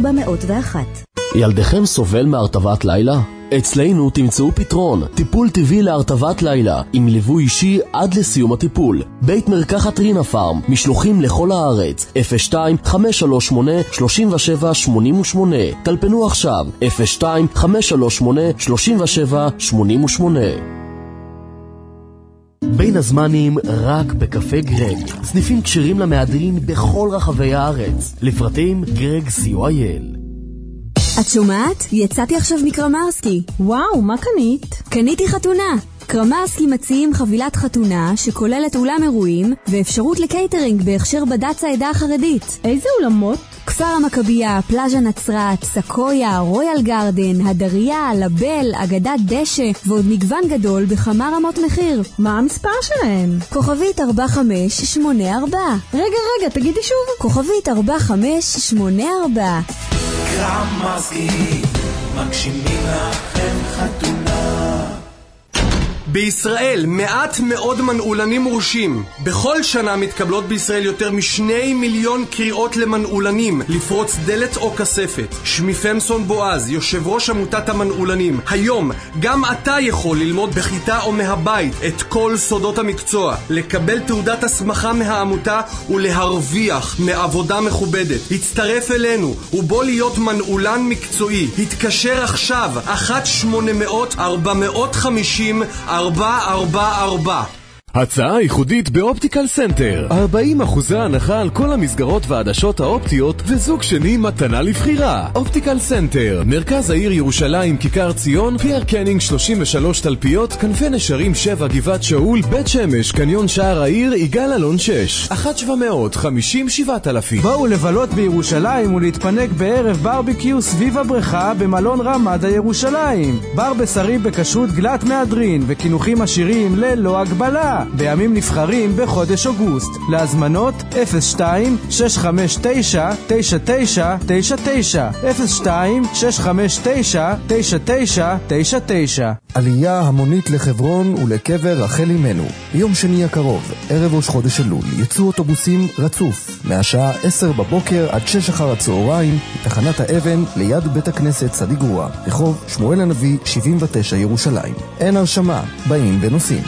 ילדכם סובל מהרטבת לילה? אצלנו תמצאו פתרון, טיפול טבעי להרטבת לילה, עם ליווי אישי עד לסיום הטיפול. בית מרקחת רינה פארם, משלוחים לכל הארץ, 02-538-3788. טלפנו עכשיו, 02-538-3788. בין הזמנים רק בקפה גרג. סניפים קשרים למהדרין בכל רחבי הארץ. לפרטים גרג co.il. את שומעת? יצאתי עכשיו מקרמרסקי. וואו, מה קנית? קניתי חתונה. קרמרסקי מציעים חבילת חתונה שכוללת אולם אירועים ואפשרות לקייטרינג בהכשר בד"ץ העדה החרדית. איזה אולמות? כפר המכבייה, פלאז'ה נצרת, סקויה, רויאל גרדן, הדריה, לבל, אגדת דשא ועוד מגוון גדול בכמה רמות מחיר. מה המספר שלהם? כוכבית 4584. רגע, תגידי שוב. כוכבית 4584. קרמרסקי, מגשימים לכם חתונה. בישראל מעט מאוד מנעולנים מורשים. בכל שנה מתקבלות בישראל יותר מ2 מיליון קריאות למנעולנים לפרוץ דלת או כספת. שמי פמסון בועז, יושב ראש עמותת המנעולנים. היום גם אתה יכול ללמוד בכיתה או מהבית את כל סודות המקצוע, לקבל תעודת הסמכה מהעמותה ולהרוויח מעבודה מכובדת. הצטרף אלינו ובוא להיות מנעולן מקצועי. התקשר עכשיו 1-800-450-444. הצעה ייחודית באופטיקל סנטר. 40% הנחה על כל המסגרות והעדשות האופטיות וזוג שני מתנה לבחירה. אופטיקל סנטר, מרכז העיר ירושלים, כיכר ציון, פייר קנינג 33 תלפיות, כנפי נשרים 7, גבעת שאול, בית שמש, קניון שער העיר, יגאל אלון 6. 1-750-7000. בואו לבלות בירושלים ולהתפנק בערב ברביקיו סביב הבריכה במלון רמדה ירושלים. בר בשרי בכשרות גלת מהדרין וכינוחים עשירים ללא הגבלה. הבא, בימים נבחרים בחודש אוגוסט. להזמנות 02-659-9999 02-659-9999. עלייה המונית לחברון ולקבר רחל אמנו. ביום שני הקרוב, ערב ראש חודש אלול, יצאו אוטובוסים רצוף מהשעה 10 בבוקר עד 6 אחר הצהריים מתחנת האבן ליד בית הכנסת צדיק גרוע, רחוב שמואל הנביא 79 ירושלים. אין הרשמה, באים ונוסעים.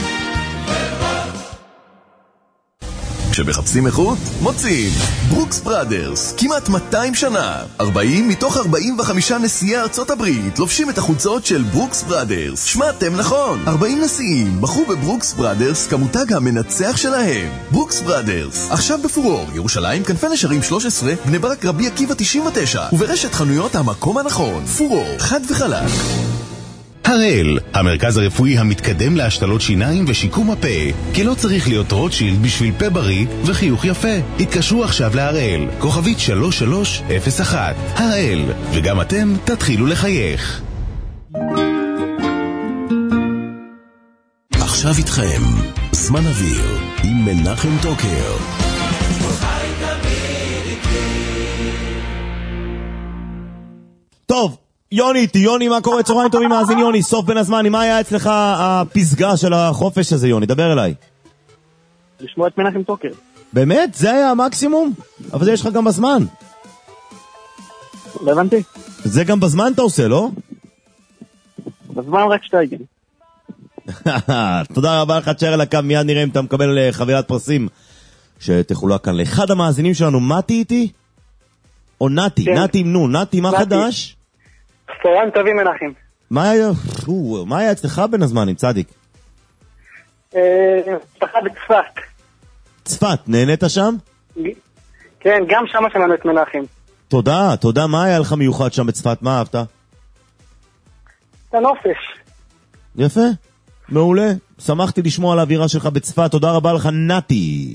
כשמחפשים איכות, מוצאים. ברוקס בראדרס, כמעט 200 שנה. 40 מתוך 45 נשיאי ארצות הברית לובשים את החולצות של ברוקס בראדרס. שמעתם נכון, 40 נשיאים בחרו בברוקס בראדרס כמותג המנצח שלהם. ברוקס בראדרס, עכשיו בפורור, ירושלים, כנפי נשרים 13, בני ברק רבי עקיבא 99, וברשת חנויות המקום הנכון. פורור, חד וחלק. הראל, המרכז הרפואי המתקדם להשתלות שיניים ושיקום הפה, כי לא צריך להיות רוטשילד בשביל פה בריא וחיוך יפה. התקשרו עכשיו להראל, כוכבית 3301. הראל, וגם אתם תתחילו לחייך. עכשיו איתכם, זמן אוויר, עם מנחם טוקר. טוב, יוני איתי, יוני, מה קורה? צהריים טובים, מאזין יוני, סוף בין הזמנים. מה היה אצלך הפסגה של החופש הזה, יוני? דבר אליי. לשמוע את מנחם טוקר. באמת? זה היה המקסימום? אבל זה יש לך גם בזמן. לא הבנתי. זה גם בזמן אתה עושה, לא? בזמן רק שטייגן. תודה רבה לך, תשאר על הקו, מיד נראה אם אתה מקבל חבילת פרסים שתחולק כאן לאחד המאזינים שלנו. מתי איתי? או נתי? כן. נתי, נו, נתי, מה חדש? צהריים טובים, מנחם. מה היה אצלך בין הזמנים, צדיק? משפחה בצפת. צפת, נהנית שם? כן, גם שם שמענו את מנחם. תודה, תודה. מה היה לך מיוחד שם בצפת? מה אהבת? את הנופש. יפה, מעולה. שמחתי לשמוע על האווירה שלך בצפת. תודה רבה לך, נתי.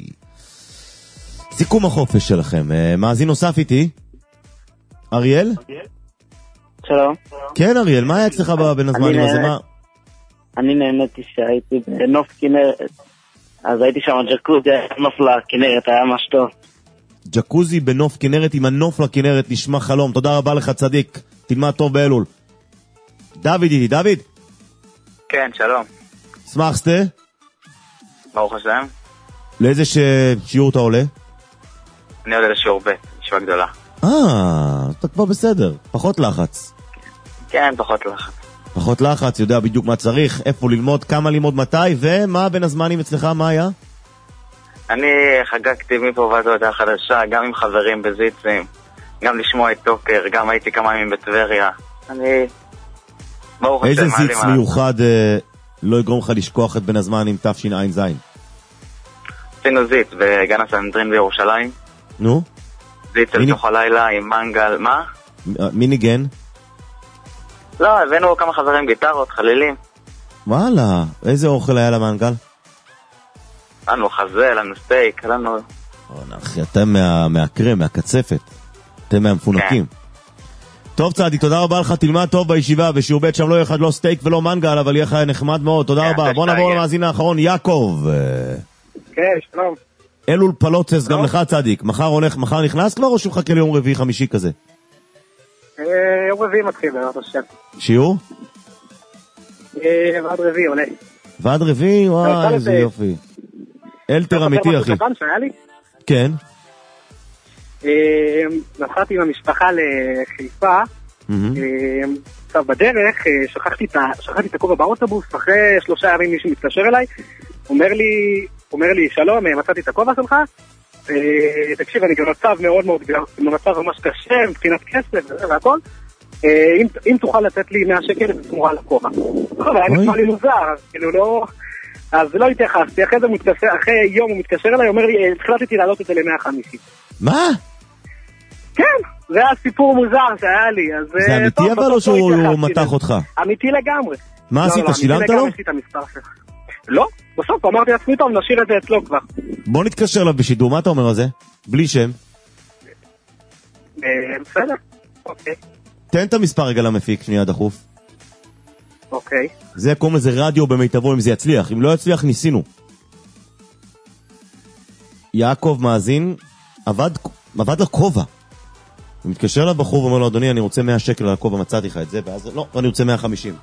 סיכום החופש שלכם. מאזין נוסף איתי? אריאל? שלום. כן, אריאל, מה היה אצלך בין הזמנים הזה? אני נהניתי שהייתי בנוף כנרת, אז הייתי שם ג'קוזי, נוף לכנרת, היה ממש טוב. ג'קוזי בנוף כנרת עם הנוף לכנרת, נשמע חלום. תודה רבה לך, צדיק. תלמד טוב באלול. דוד איתי, דוד? כן, שלום. שמח סתה? ברוך השם. לאיזה שיעור אתה עולה? אני עולה לשיעור ב', ישיבה גדולה. אתה כבר בסדר. פחות לחץ. כן, פחות לחץ. פחות לחץ, יודע בדיוק מה צריך, איפה ללמוד, כמה ללמוד, מתי, ומה בין הזמנים אצלך, מה היה? אני חגגתי מפה ועד הודעה חדשה, גם עם חברים בזיצים, גם לשמוע את טוקר, גם הייתי כמה ימים בטבריה. אני... ברוך השם, איזה זיץ מיוחד לא יגרום לך לשכוח את בין הזמן עם תשע"ז? עשינו זיץ בגן הסנהדרין בירושלים. נו? זיץ אל תוך הלילה עם מנגל, מה? מי ניגן? לא, הבאנו כמה חברים, גיטרות, חלילים. וואלה, איזה אוכל היה למנגל? לנו חזה, לנו סטייק, לנו... אחי, אתם מהקרם, מהקצפת. אתם מהמפונקים. טוב צעדי, תודה רבה לך, תלמד טוב בישיבה, בשיעור ב' שם לא יהיה אחד לא סטייק ולא מנגל, אבל יהיה לך נחמד מאוד, תודה רבה. בוא נעבור למאזין האחרון, יעקב. כן, שלום. אלול פלוצס, גם לך צדיק. מחר נכנס כבר או שהוא חכה ליום רביעי חמישי כזה? יום רביעי מתחיל, בעזרת השם. שיעור? ועד רביעי עולה. ועד רביעי? וואי, איזה יופי. אלתר אמיתי, אחי. כן. נסעתי עם המשפחה לחיפה. עכשיו בדרך שכחתי את הכובע באוטובוס, אחרי 3 ימים מישהו מתקשר אליי, אומר לי שלום, מצאתי את הכובע שלך. תקשיב, אני במצב מאוד מאוד, במצב ממש קשה, מבחינת כסף והכל. אם תוכל לתת לי 100 שקל בתמורה לכובע. היה נשמע לי מוזר, כאילו לא... אז לא התייחסתי, אחרי יום הוא מתקשר אליי, אומר לי, החלטתי להעלות את זה ל-150. מה? כן, זה היה סיפור מוזר שהיה לי. זה אמיתי אבל או שהוא מתח אותך? אמיתי לגמרי. מה עשית, שילמת לו? לא, בסוף אמרתי לעצמי טוב, נשאיר את זה אצלו כבר. בוא נתקשר אליו בשידור, מה אתה אומר על זה? בלי שם. בסדר, אוקיי. תן את המספר רגע למפיק, שנייה דחוף. אוקיי. זה קוראים לזה רדיו במיטבו אם זה יצליח. אם לא יצליח, ניסינו. יעקב מאזין, עבד לכובע. הוא מתקשר לבחור ואומר לו, אדוני, אני רוצה 100 שקל על הכובע, מצאתי לך את זה, ואז לא, אני רוצה 150.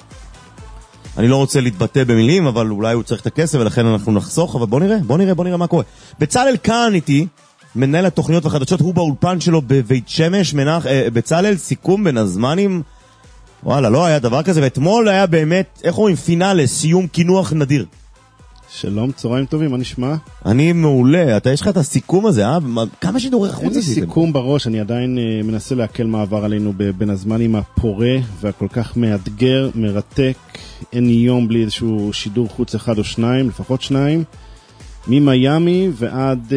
אני לא רוצה להתבטא במילים, אבל אולי הוא צריך את הכסף, ולכן אנחנו נחסוך, אבל בוא נראה מה קורה. בצלאל כאן איתי, מנהל התוכניות והחדשות, הוא באולפן שלו בבית שמש, בצלאל, סיכום בין הזמנים, וואלה, לא היה דבר כזה, ואתמול היה באמת, איך אומרים, פינאלה, סיום כינוח נדיר. שלום, צהריים טובים, מה נשמע? אני מעולה, יש לך את הסיכום הזה, כמה שידורי חוץ עשיתם? אין לי סיכום בראש, אני עדיין מנסה להקל מעבר עלינו בין הזמנים הפורה והכל כך מאתגר, מרתק, אין יום בלי איזשהו שידור חוץ אחד או שניים, לפחות שניים, ממיימי ועד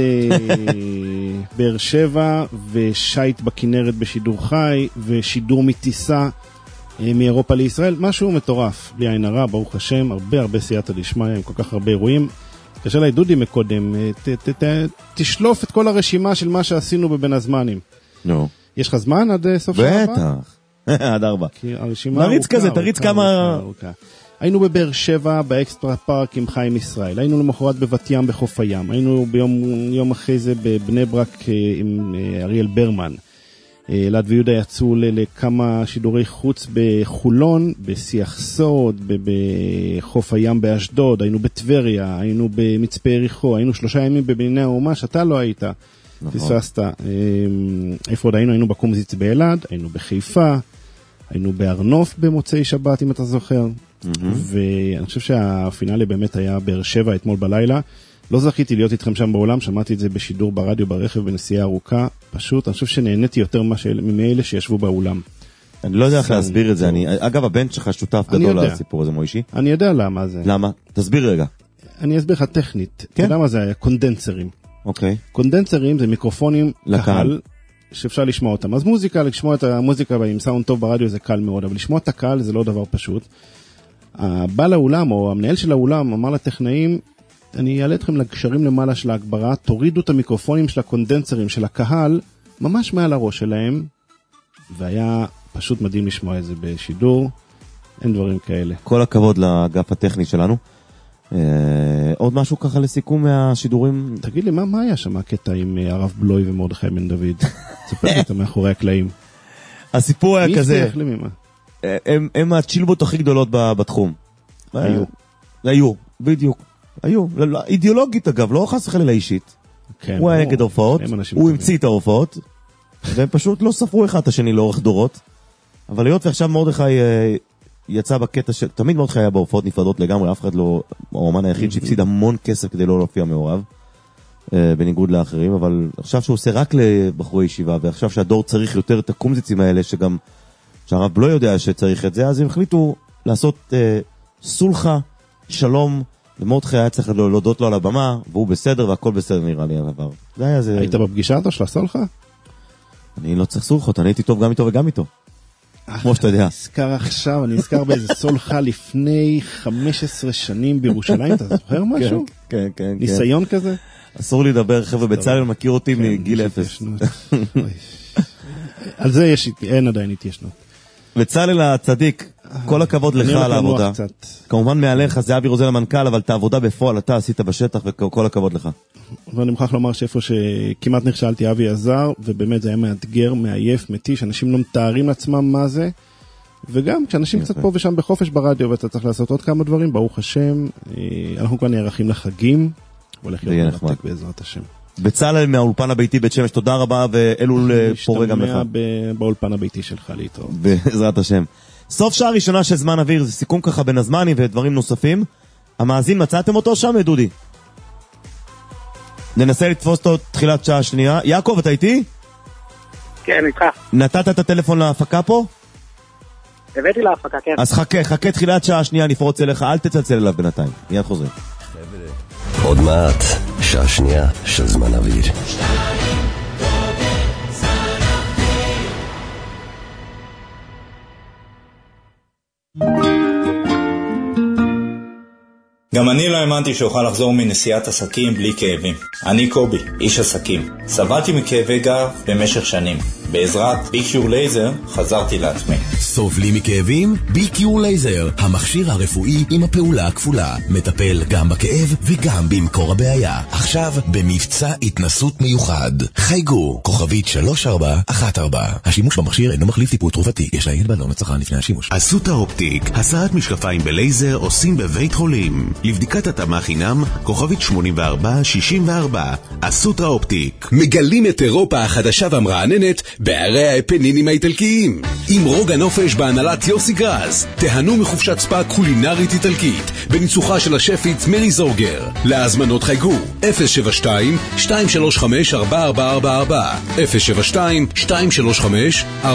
באר שבע, ושייט בכנרת בשידור חי, ושידור מטיסה מאירופה לישראל, משהו מטורף, בלי עין הרע, ברוך השם, הרבה סייעתא דשמיא, עם כל כך הרבה אירועים. קשה לי דודי מקודם, תשלוף את כל הרשימה של מה שעשינו בבין הזמנים. נו. יש לך זמן עד סוף שעה הבאה? בטח, עד 4. נריץ כזה, תריץ כמה... היינו בבאר שבע, באקסטרה פארק עם חיים ישראל, היינו למחרת בבת ים בחוף הים, היינו ביום אחרי זה בבני ברק עם אריאל ברמן. אלעד ויהודה יצאו לכמה שידורי חוץ בחולון, בשיח סוד, בחוף הים באשדוד, היינו בטבריה, היינו במצפה יריחו, היינו 3 ימים בבנייני האומה, שאתה לא היית, פספסת. איפה עוד היינו? היינו בקומזיץ באלעד, היינו בחיפה, היינו בארנוף במוצאי שבת, אם אתה זוכר, ואני חושב שהפינאלי באמת היה באר שבע אתמול בלילה. לא זכיתי להיות איתכם שם בעולם, שמעתי את זה בשידור ברדיו, ברכב, בנסיעה ארוכה, פשוט, אני חושב שנהניתי יותר ממאלה שישבו באולם. אני לא יודע איך להסביר את זה, אגב, הבן שלך שותף גדול לסיפור הזה, מוישי. אני יודע למה זה. למה? תסביר רגע. אני אסביר לך טכנית. אתה יודע מה זה היה? קונדנסרים. אוקיי. קונדנסרים זה מיקרופונים קהל, שאפשר לשמוע אותם. אז מוזיקה, לשמוע את המוזיקה עם סאונד טוב ברדיו זה קל מאוד, אבל לשמוע את הקהל זה לא דבר פשוט. הבעל האולם, או המנהל של האולם, אמר לטכנאים, אני אעלה אתכם לגשרים למעלה של ההגברה, תורידו את המיקרופונים של הקונדנסרים של הקהל, ממש מעל הראש שלהם, והיה פשוט מדהים לשמוע את זה בשידור, אין דברים כאלה. כל הכבוד לאגף הטכני שלנו. עוד משהו ככה לסיכום מהשידורים? תגיד לי, מה היה שם הקטע עם הרב בלוי ומרדכי בן דוד? תספר לי אותם מאחורי הקלעים. הסיפור היה כזה. מי הבטיח לי ממה? הם הצ'ילבות הכי גדולות בתחום. היו, בדיוק. היו, אידיאולוגית אגב, לא חס וחלילה אישית. הוא היה נגד ההופעות, הוא המציא את ההופעות, והם פשוט לא ספרו אחד את השני לאורך דורות. אבל היות ועכשיו מרדכי יצא בקטע של, תמיד מרדכי היה בהופעות נפרדות לגמרי, אף אחד לא, האומן היחיד שהפסיד המון כסף כדי לא להופיע מעורב, בניגוד לאחרים, אבל עכשיו שהוא עושה רק לבחורי ישיבה, ועכשיו שהדור צריך יותר את הקומזיצים האלה, שגם, שהרב לא יודע שצריך את זה, אז הם החליטו לעשות סולחה, שלום, ומרדכי היה צריך להודות לו על הבמה, והוא בסדר והכל בסדר נראה לי הדבר. היית בפגישה הזו של הסולחה? אני לא צריך סולחות, אני הייתי טוב גם איתו וגם איתו. כמו שאתה יודע. אני נזכר באיזה סולחה לפני 15 שנים בירושלים, אתה זוכר משהו? כן. ניסיון כזה? אסור לי לדבר, חבר'ה, בצלאל מכיר אותי מגיל 0. על זה אין עדיין התיישנות. בצלאל הצדיק, כל הכבוד לך על העבודה. כמובן מעליך זה אבי רוזן המנכ"ל, אבל את העבודה בפועל אתה עשית בשטח וכל הכבוד לך. ואני מוכרח לומר שאיפה שכמעט נכשלתי אבי עזר, ובאמת זה היה מאתגר, מעייף, מתיש, אנשים לא מתארים לעצמם מה זה, וגם כשאנשים קצת פה ושם בחופש ברדיו ואתה צריך לעשות עוד כמה דברים, ברוך השם, אנחנו כבר נערכים לחגים, הולך להיות מרתק בעזרת השם. בצלאל מהאולפן הביתי בית שמש, תודה רבה, ואלול פורה גם לך. משתמע באולפן הביתי שלך להתראות. בעזרת השם. סוף שעה ראשונה של זמן אוויר, זה סיכום ככה בין הזמנים ודברים נוספים. המאזין, מצאתם אותו שם, דודי? ננסה לתפוס אותו תחילת שעה שנייה. יעקב, אתה איתי? כן, איתך. נתת את הטלפון להפקה פה? הבאתי להפקה, כן. אז חכה תחילת שעה שנייה, נפרוץ אליך, אל תצלצל אליו בינתיים. מיד חוזרים. עוד מעט, שעה שנייה של זמן אוויר. גם אני לא האמנתי שאוכל לחזור מנסיעת עסקים בלי כאבים. אני קובי, איש עסקים. סבלתי מכאבי גב במשך שנים. בעזרת ביקיור לייזר חזרתי לעצמי. סובלים מכאבים? ביקיור לייזר, המכשיר הרפואי עם הפעולה הכפולה. מטפל גם בכאב וגם במקור הבעיה. עכשיו במבצע התנסות מיוחד. חייגו, כוכבית 3414. השימוש במכשיר אינו מחליף טיפול תרופתי. יש להעיד בלון לצרכן לפני השימוש. אסותא אופטיק, הסרת משקפיים בלייזר עושים בבית חולים. לבדיקת התאמה חינם, כוכבית 8464. אסותא אופטיק. מגלים את אירופה החדשה והמרעננת בערי האפנינים האיטלקיים. עם רוג הנופש בהנהלת יוסי גרז. תהנו מחופשת ספא קולינרית איטלקית בניצוחה של השפית מרי זורגר. להזמנות חייגו 072-235-4444 072-235-4444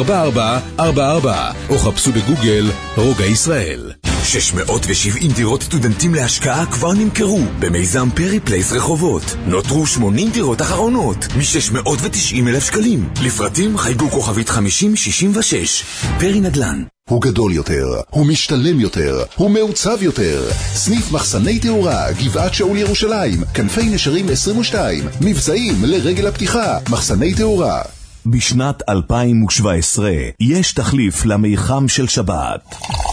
או חפשו בגוגל רוגע ישראל. 670 דירות סטודנטים להשקעה כבר נמכרו במיזם פרי פלייס רחובות. נותרו 80 דירות אחרונות מ-690,000 שקלים. לפרטים חייגו כוכבית 5066. פרי נדל"ן. הוא גדול יותר, הוא משתלם יותר, הוא מעוצב יותר. סניף מחסני תאורה, גבעת שאול ירושלים, כנפי נשרים 22, מבצעים לרגל הפתיחה, מחסני תאורה. בשנת 2017 יש תחליף למיחם של שבת.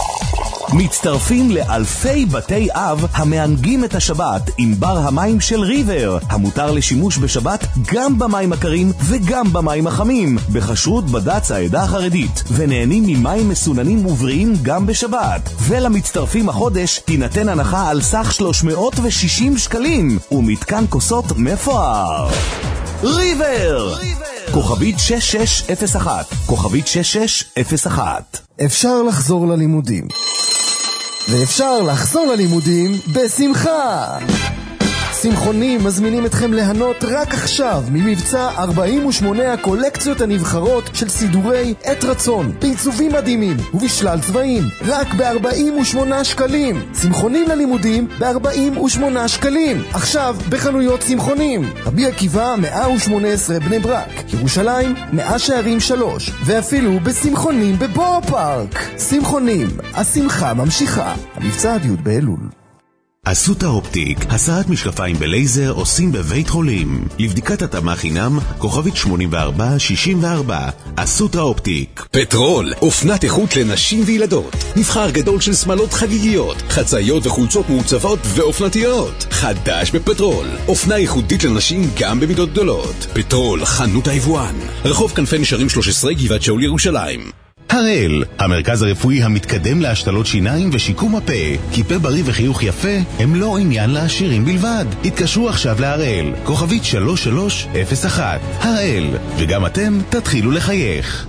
מצטרפים לאלפי בתי אב המענגים את השבת עם בר המים של ריבר, המותר לשימוש בשבת גם במים הקרים וגם במים החמים, בכשרות בד"ץ העדה החרדית, ונהנים ממים מסוננים ובריאים גם בשבת. ולמצטרפים החודש תינתן הנחה על סך 360 שקלים ומתקן כוסות מפואר. ריבר! כוכבית 6601, כוכבית 6601. אפשר לחזור ללימודים, ואפשר לחזור ללימודים בשמחה. שמחונים מזמינים אתכם ליהנות רק עכשיו ממבצע 48 הקולקציות הנבחרות של סידורי עת רצון בעיצובים מדהימים ובשלל צבעים, רק ב-48 שקלים. שמחונים ללימודים ב-48 שקלים עכשיו בחנויות שמחונים. רבי עקיבא 118 בני ברק, ירושלים 100 שערים 3, ואפילו בשמחונים בבוא פארק. שמחונים, השמחה ממשיכה. המבצע עד י' באלול. אסותא אופטיק, הסרת משקפיים בלייזר עושים בבית חולים. לבדיקת התאמה חינם, כוכבית 8464. אסותא אופטיק. פטרול, אופנת איכות לנשים וילדות. נבחר גדול של שמלות חגיגיות, חצאיות וחולצות מעוצבות ואופנתיות. חדש בפטרול, אופנה ייחודית לנשים גם במידות גדולות. פטרול, חנות היבואן. רחוב כנפי נשרים 13, גבעת שאול ירושלים. הראל, המרכז הרפואי המתקדם להשתלות שיניים ושיקום הפה. כי פה בריא וחיוך יפה הם לא עניין לעשירים בלבד. התקשרו עכשיו להראל, כוכבית 3301. הראל, וגם אתם תתחילו לחייך.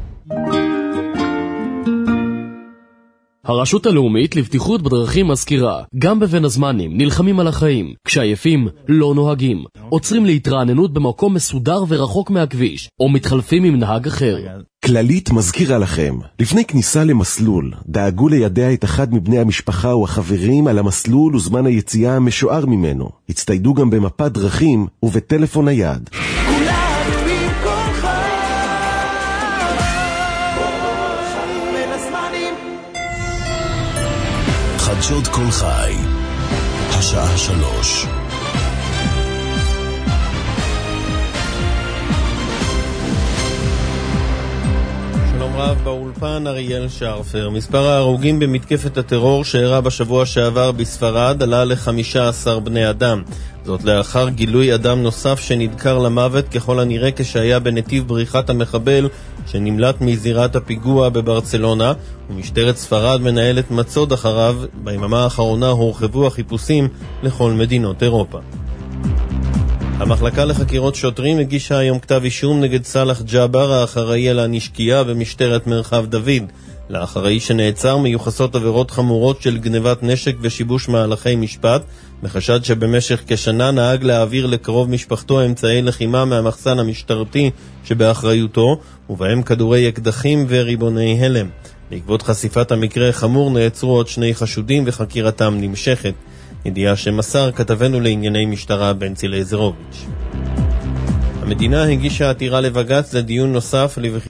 הרשות הלאומית לבטיחות בדרכים מזכירה, גם בבין הזמנים נלחמים על החיים, כשעייפים לא נוהגים, עוצרים להתרעננות במקום מסודר ורחוק מהכביש, או מתחלפים עם נהג אחר. כללית מזכירה לכם, לפני כניסה למסלול, דאגו לידע את אחד מבני המשפחה או החברים על המסלול וזמן היציאה המשוער ממנו. הצטיידו גם במפת דרכים ובטלפון נייד. חדשות כל חי, השעה 3. שלום רב, באולפן אריאל שרפר. מספר ההרוגים במתקפת הטרור שאירע בשבוע שעבר בספרד עלה ל-15 בני אדם. זאת לאחר גילוי אדם נוסף שנדקר למוות ככל הנראה כשהיה בנתיב בריחת המחבל שנמלט מזירת הפיגוע בברצלונה, ומשטרת ספרד מנהלת מצוד אחריו. ביממה האחרונה הורחבו החיפושים לכל מדינות אירופה. המחלקה לחקירות שוטרים הגישה היום כתב אישום נגד סלח ג'אבר, האחראי על הנשקייה במשטרת מרחב דוד. לאחראי שנעצר מיוחסות עבירות חמורות של גנבת נשק ושיבוש מהלכי משפט, בחשד שבמשך כשנה נהג להעביר לקרוב משפחתו אמצעי לחימה מהמחסן המשטרתי שבאחריותו, ובהם כדורי אקדחים וריבוני הלם. בעקבות חשיפת המקרה חמור נעצרו עוד 2 חשודים וחקירתם נמשכת. ידיעה שמסר כתבנו לענייני משטרה בנצי לייזרוביץ'. המדינה הגישה עתירה לבג"ץ לדיון נוסף